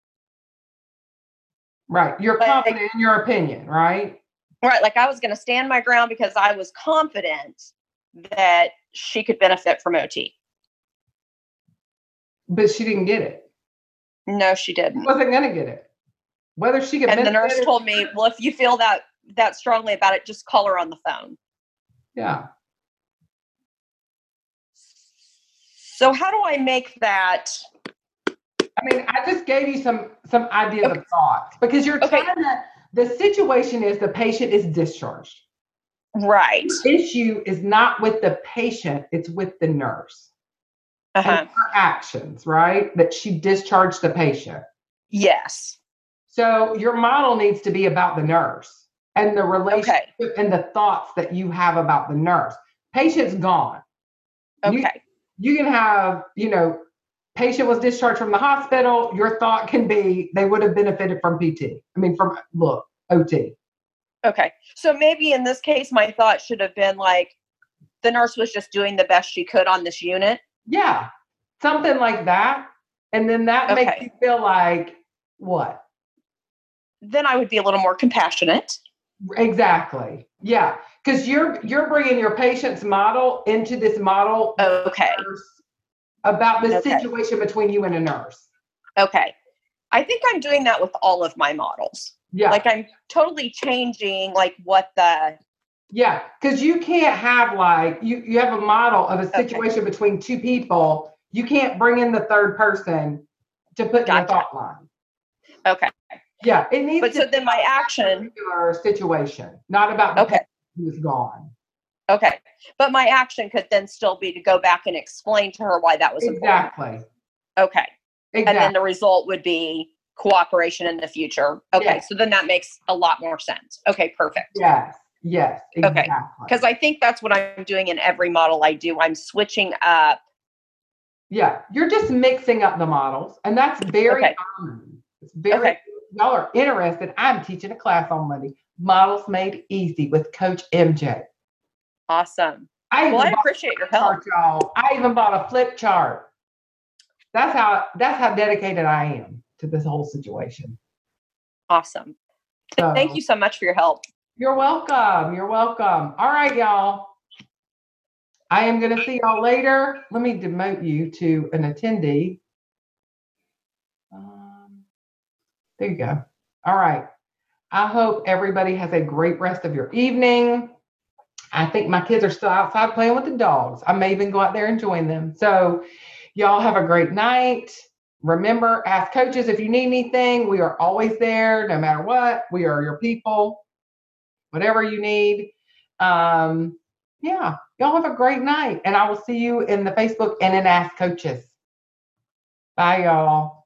Speaker 1: Right. You're confident in your opinion, right?
Speaker 8: Right. Like I was going to stand my ground because I was confident that she could benefit from OT.
Speaker 1: But she didn't get it.
Speaker 8: No, she didn't.
Speaker 1: She wasn't going to get it. Whether she could
Speaker 8: benefit. And the nurse told me, well, if you feel that strongly about it, just call her on the phone.
Speaker 1: Yeah.
Speaker 8: So how do I make that?
Speaker 1: I mean, I just gave you some ideas of thoughts because you're trying to, the situation is the patient is discharged.
Speaker 8: Right.
Speaker 1: The issue is not with the patient, it's with the nurse. And her actions, right? That she discharged the patient.
Speaker 8: Yes.
Speaker 1: So your model needs to be about the nurse and the relationship and the thoughts that you have about the nurse. Patient's gone.
Speaker 8: Okay.
Speaker 1: You can have, patient was discharged from the hospital. Your thought can be they would have benefited from OT.
Speaker 8: Okay. So maybe in this case, my thought should have been like the nurse was just doing the best she could on this unit.
Speaker 1: Yeah. Something like that. And then that makes you feel like what?
Speaker 8: Then I would be a little more compassionate.
Speaker 1: Exactly. Yeah. because you're bringing your patient's model into this model.
Speaker 8: Okay.
Speaker 1: About the
Speaker 8: Okay.
Speaker 1: situation between you and a nurse.
Speaker 8: Okay. I think I'm doing that with all of my models.
Speaker 1: Yeah.
Speaker 8: Like I'm totally changing like what the.
Speaker 1: Yeah, because you can't have like you have a model of a situation between two people. You can't bring in the third person to put in your thought line.
Speaker 8: Okay.
Speaker 1: Yeah, it needs.
Speaker 8: But
Speaker 1: to
Speaker 8: so then my action.
Speaker 1: Particular situation, not about the person who's gone.
Speaker 8: Okay, but my action could then still be to go back and explain to her why that was
Speaker 1: exactly.
Speaker 8: important. Okay.
Speaker 1: Exactly.
Speaker 8: And then the result would be cooperation in the future. Okay,
Speaker 1: yes.
Speaker 8: So then that makes a lot more sense. Okay, perfect.
Speaker 1: Yes. Yes. Exactly.
Speaker 8: Okay, because I think that's what I'm doing in every model I do. I'm switching up.
Speaker 1: Yeah, you're just mixing up the models, and that's very common. It's very. Y'all are interested. I'm teaching a class on Monday. Models Made Easy with Coach MJ.
Speaker 8: Awesome. I appreciate your help.
Speaker 1: Y'all. I even bought a flip chart. That's how dedicated I am to this whole situation.
Speaker 8: Awesome. So, thank you so much for your help.
Speaker 1: You're welcome. You're welcome. All right, y'all. I am going to see y'all later. Let me demote you to an attendee. There you go. All right. I hope everybody has a great rest of your evening. I think my kids are still outside playing with the dogs. I may even go out there and join them. So y'all have a great night. Remember, ask coaches if you need anything. We are always there, no matter what. We are your people. Whatever you need. Yeah, y'all have a great night. And I will see you in the Facebook and in Ask Coaches. Bye, y'all.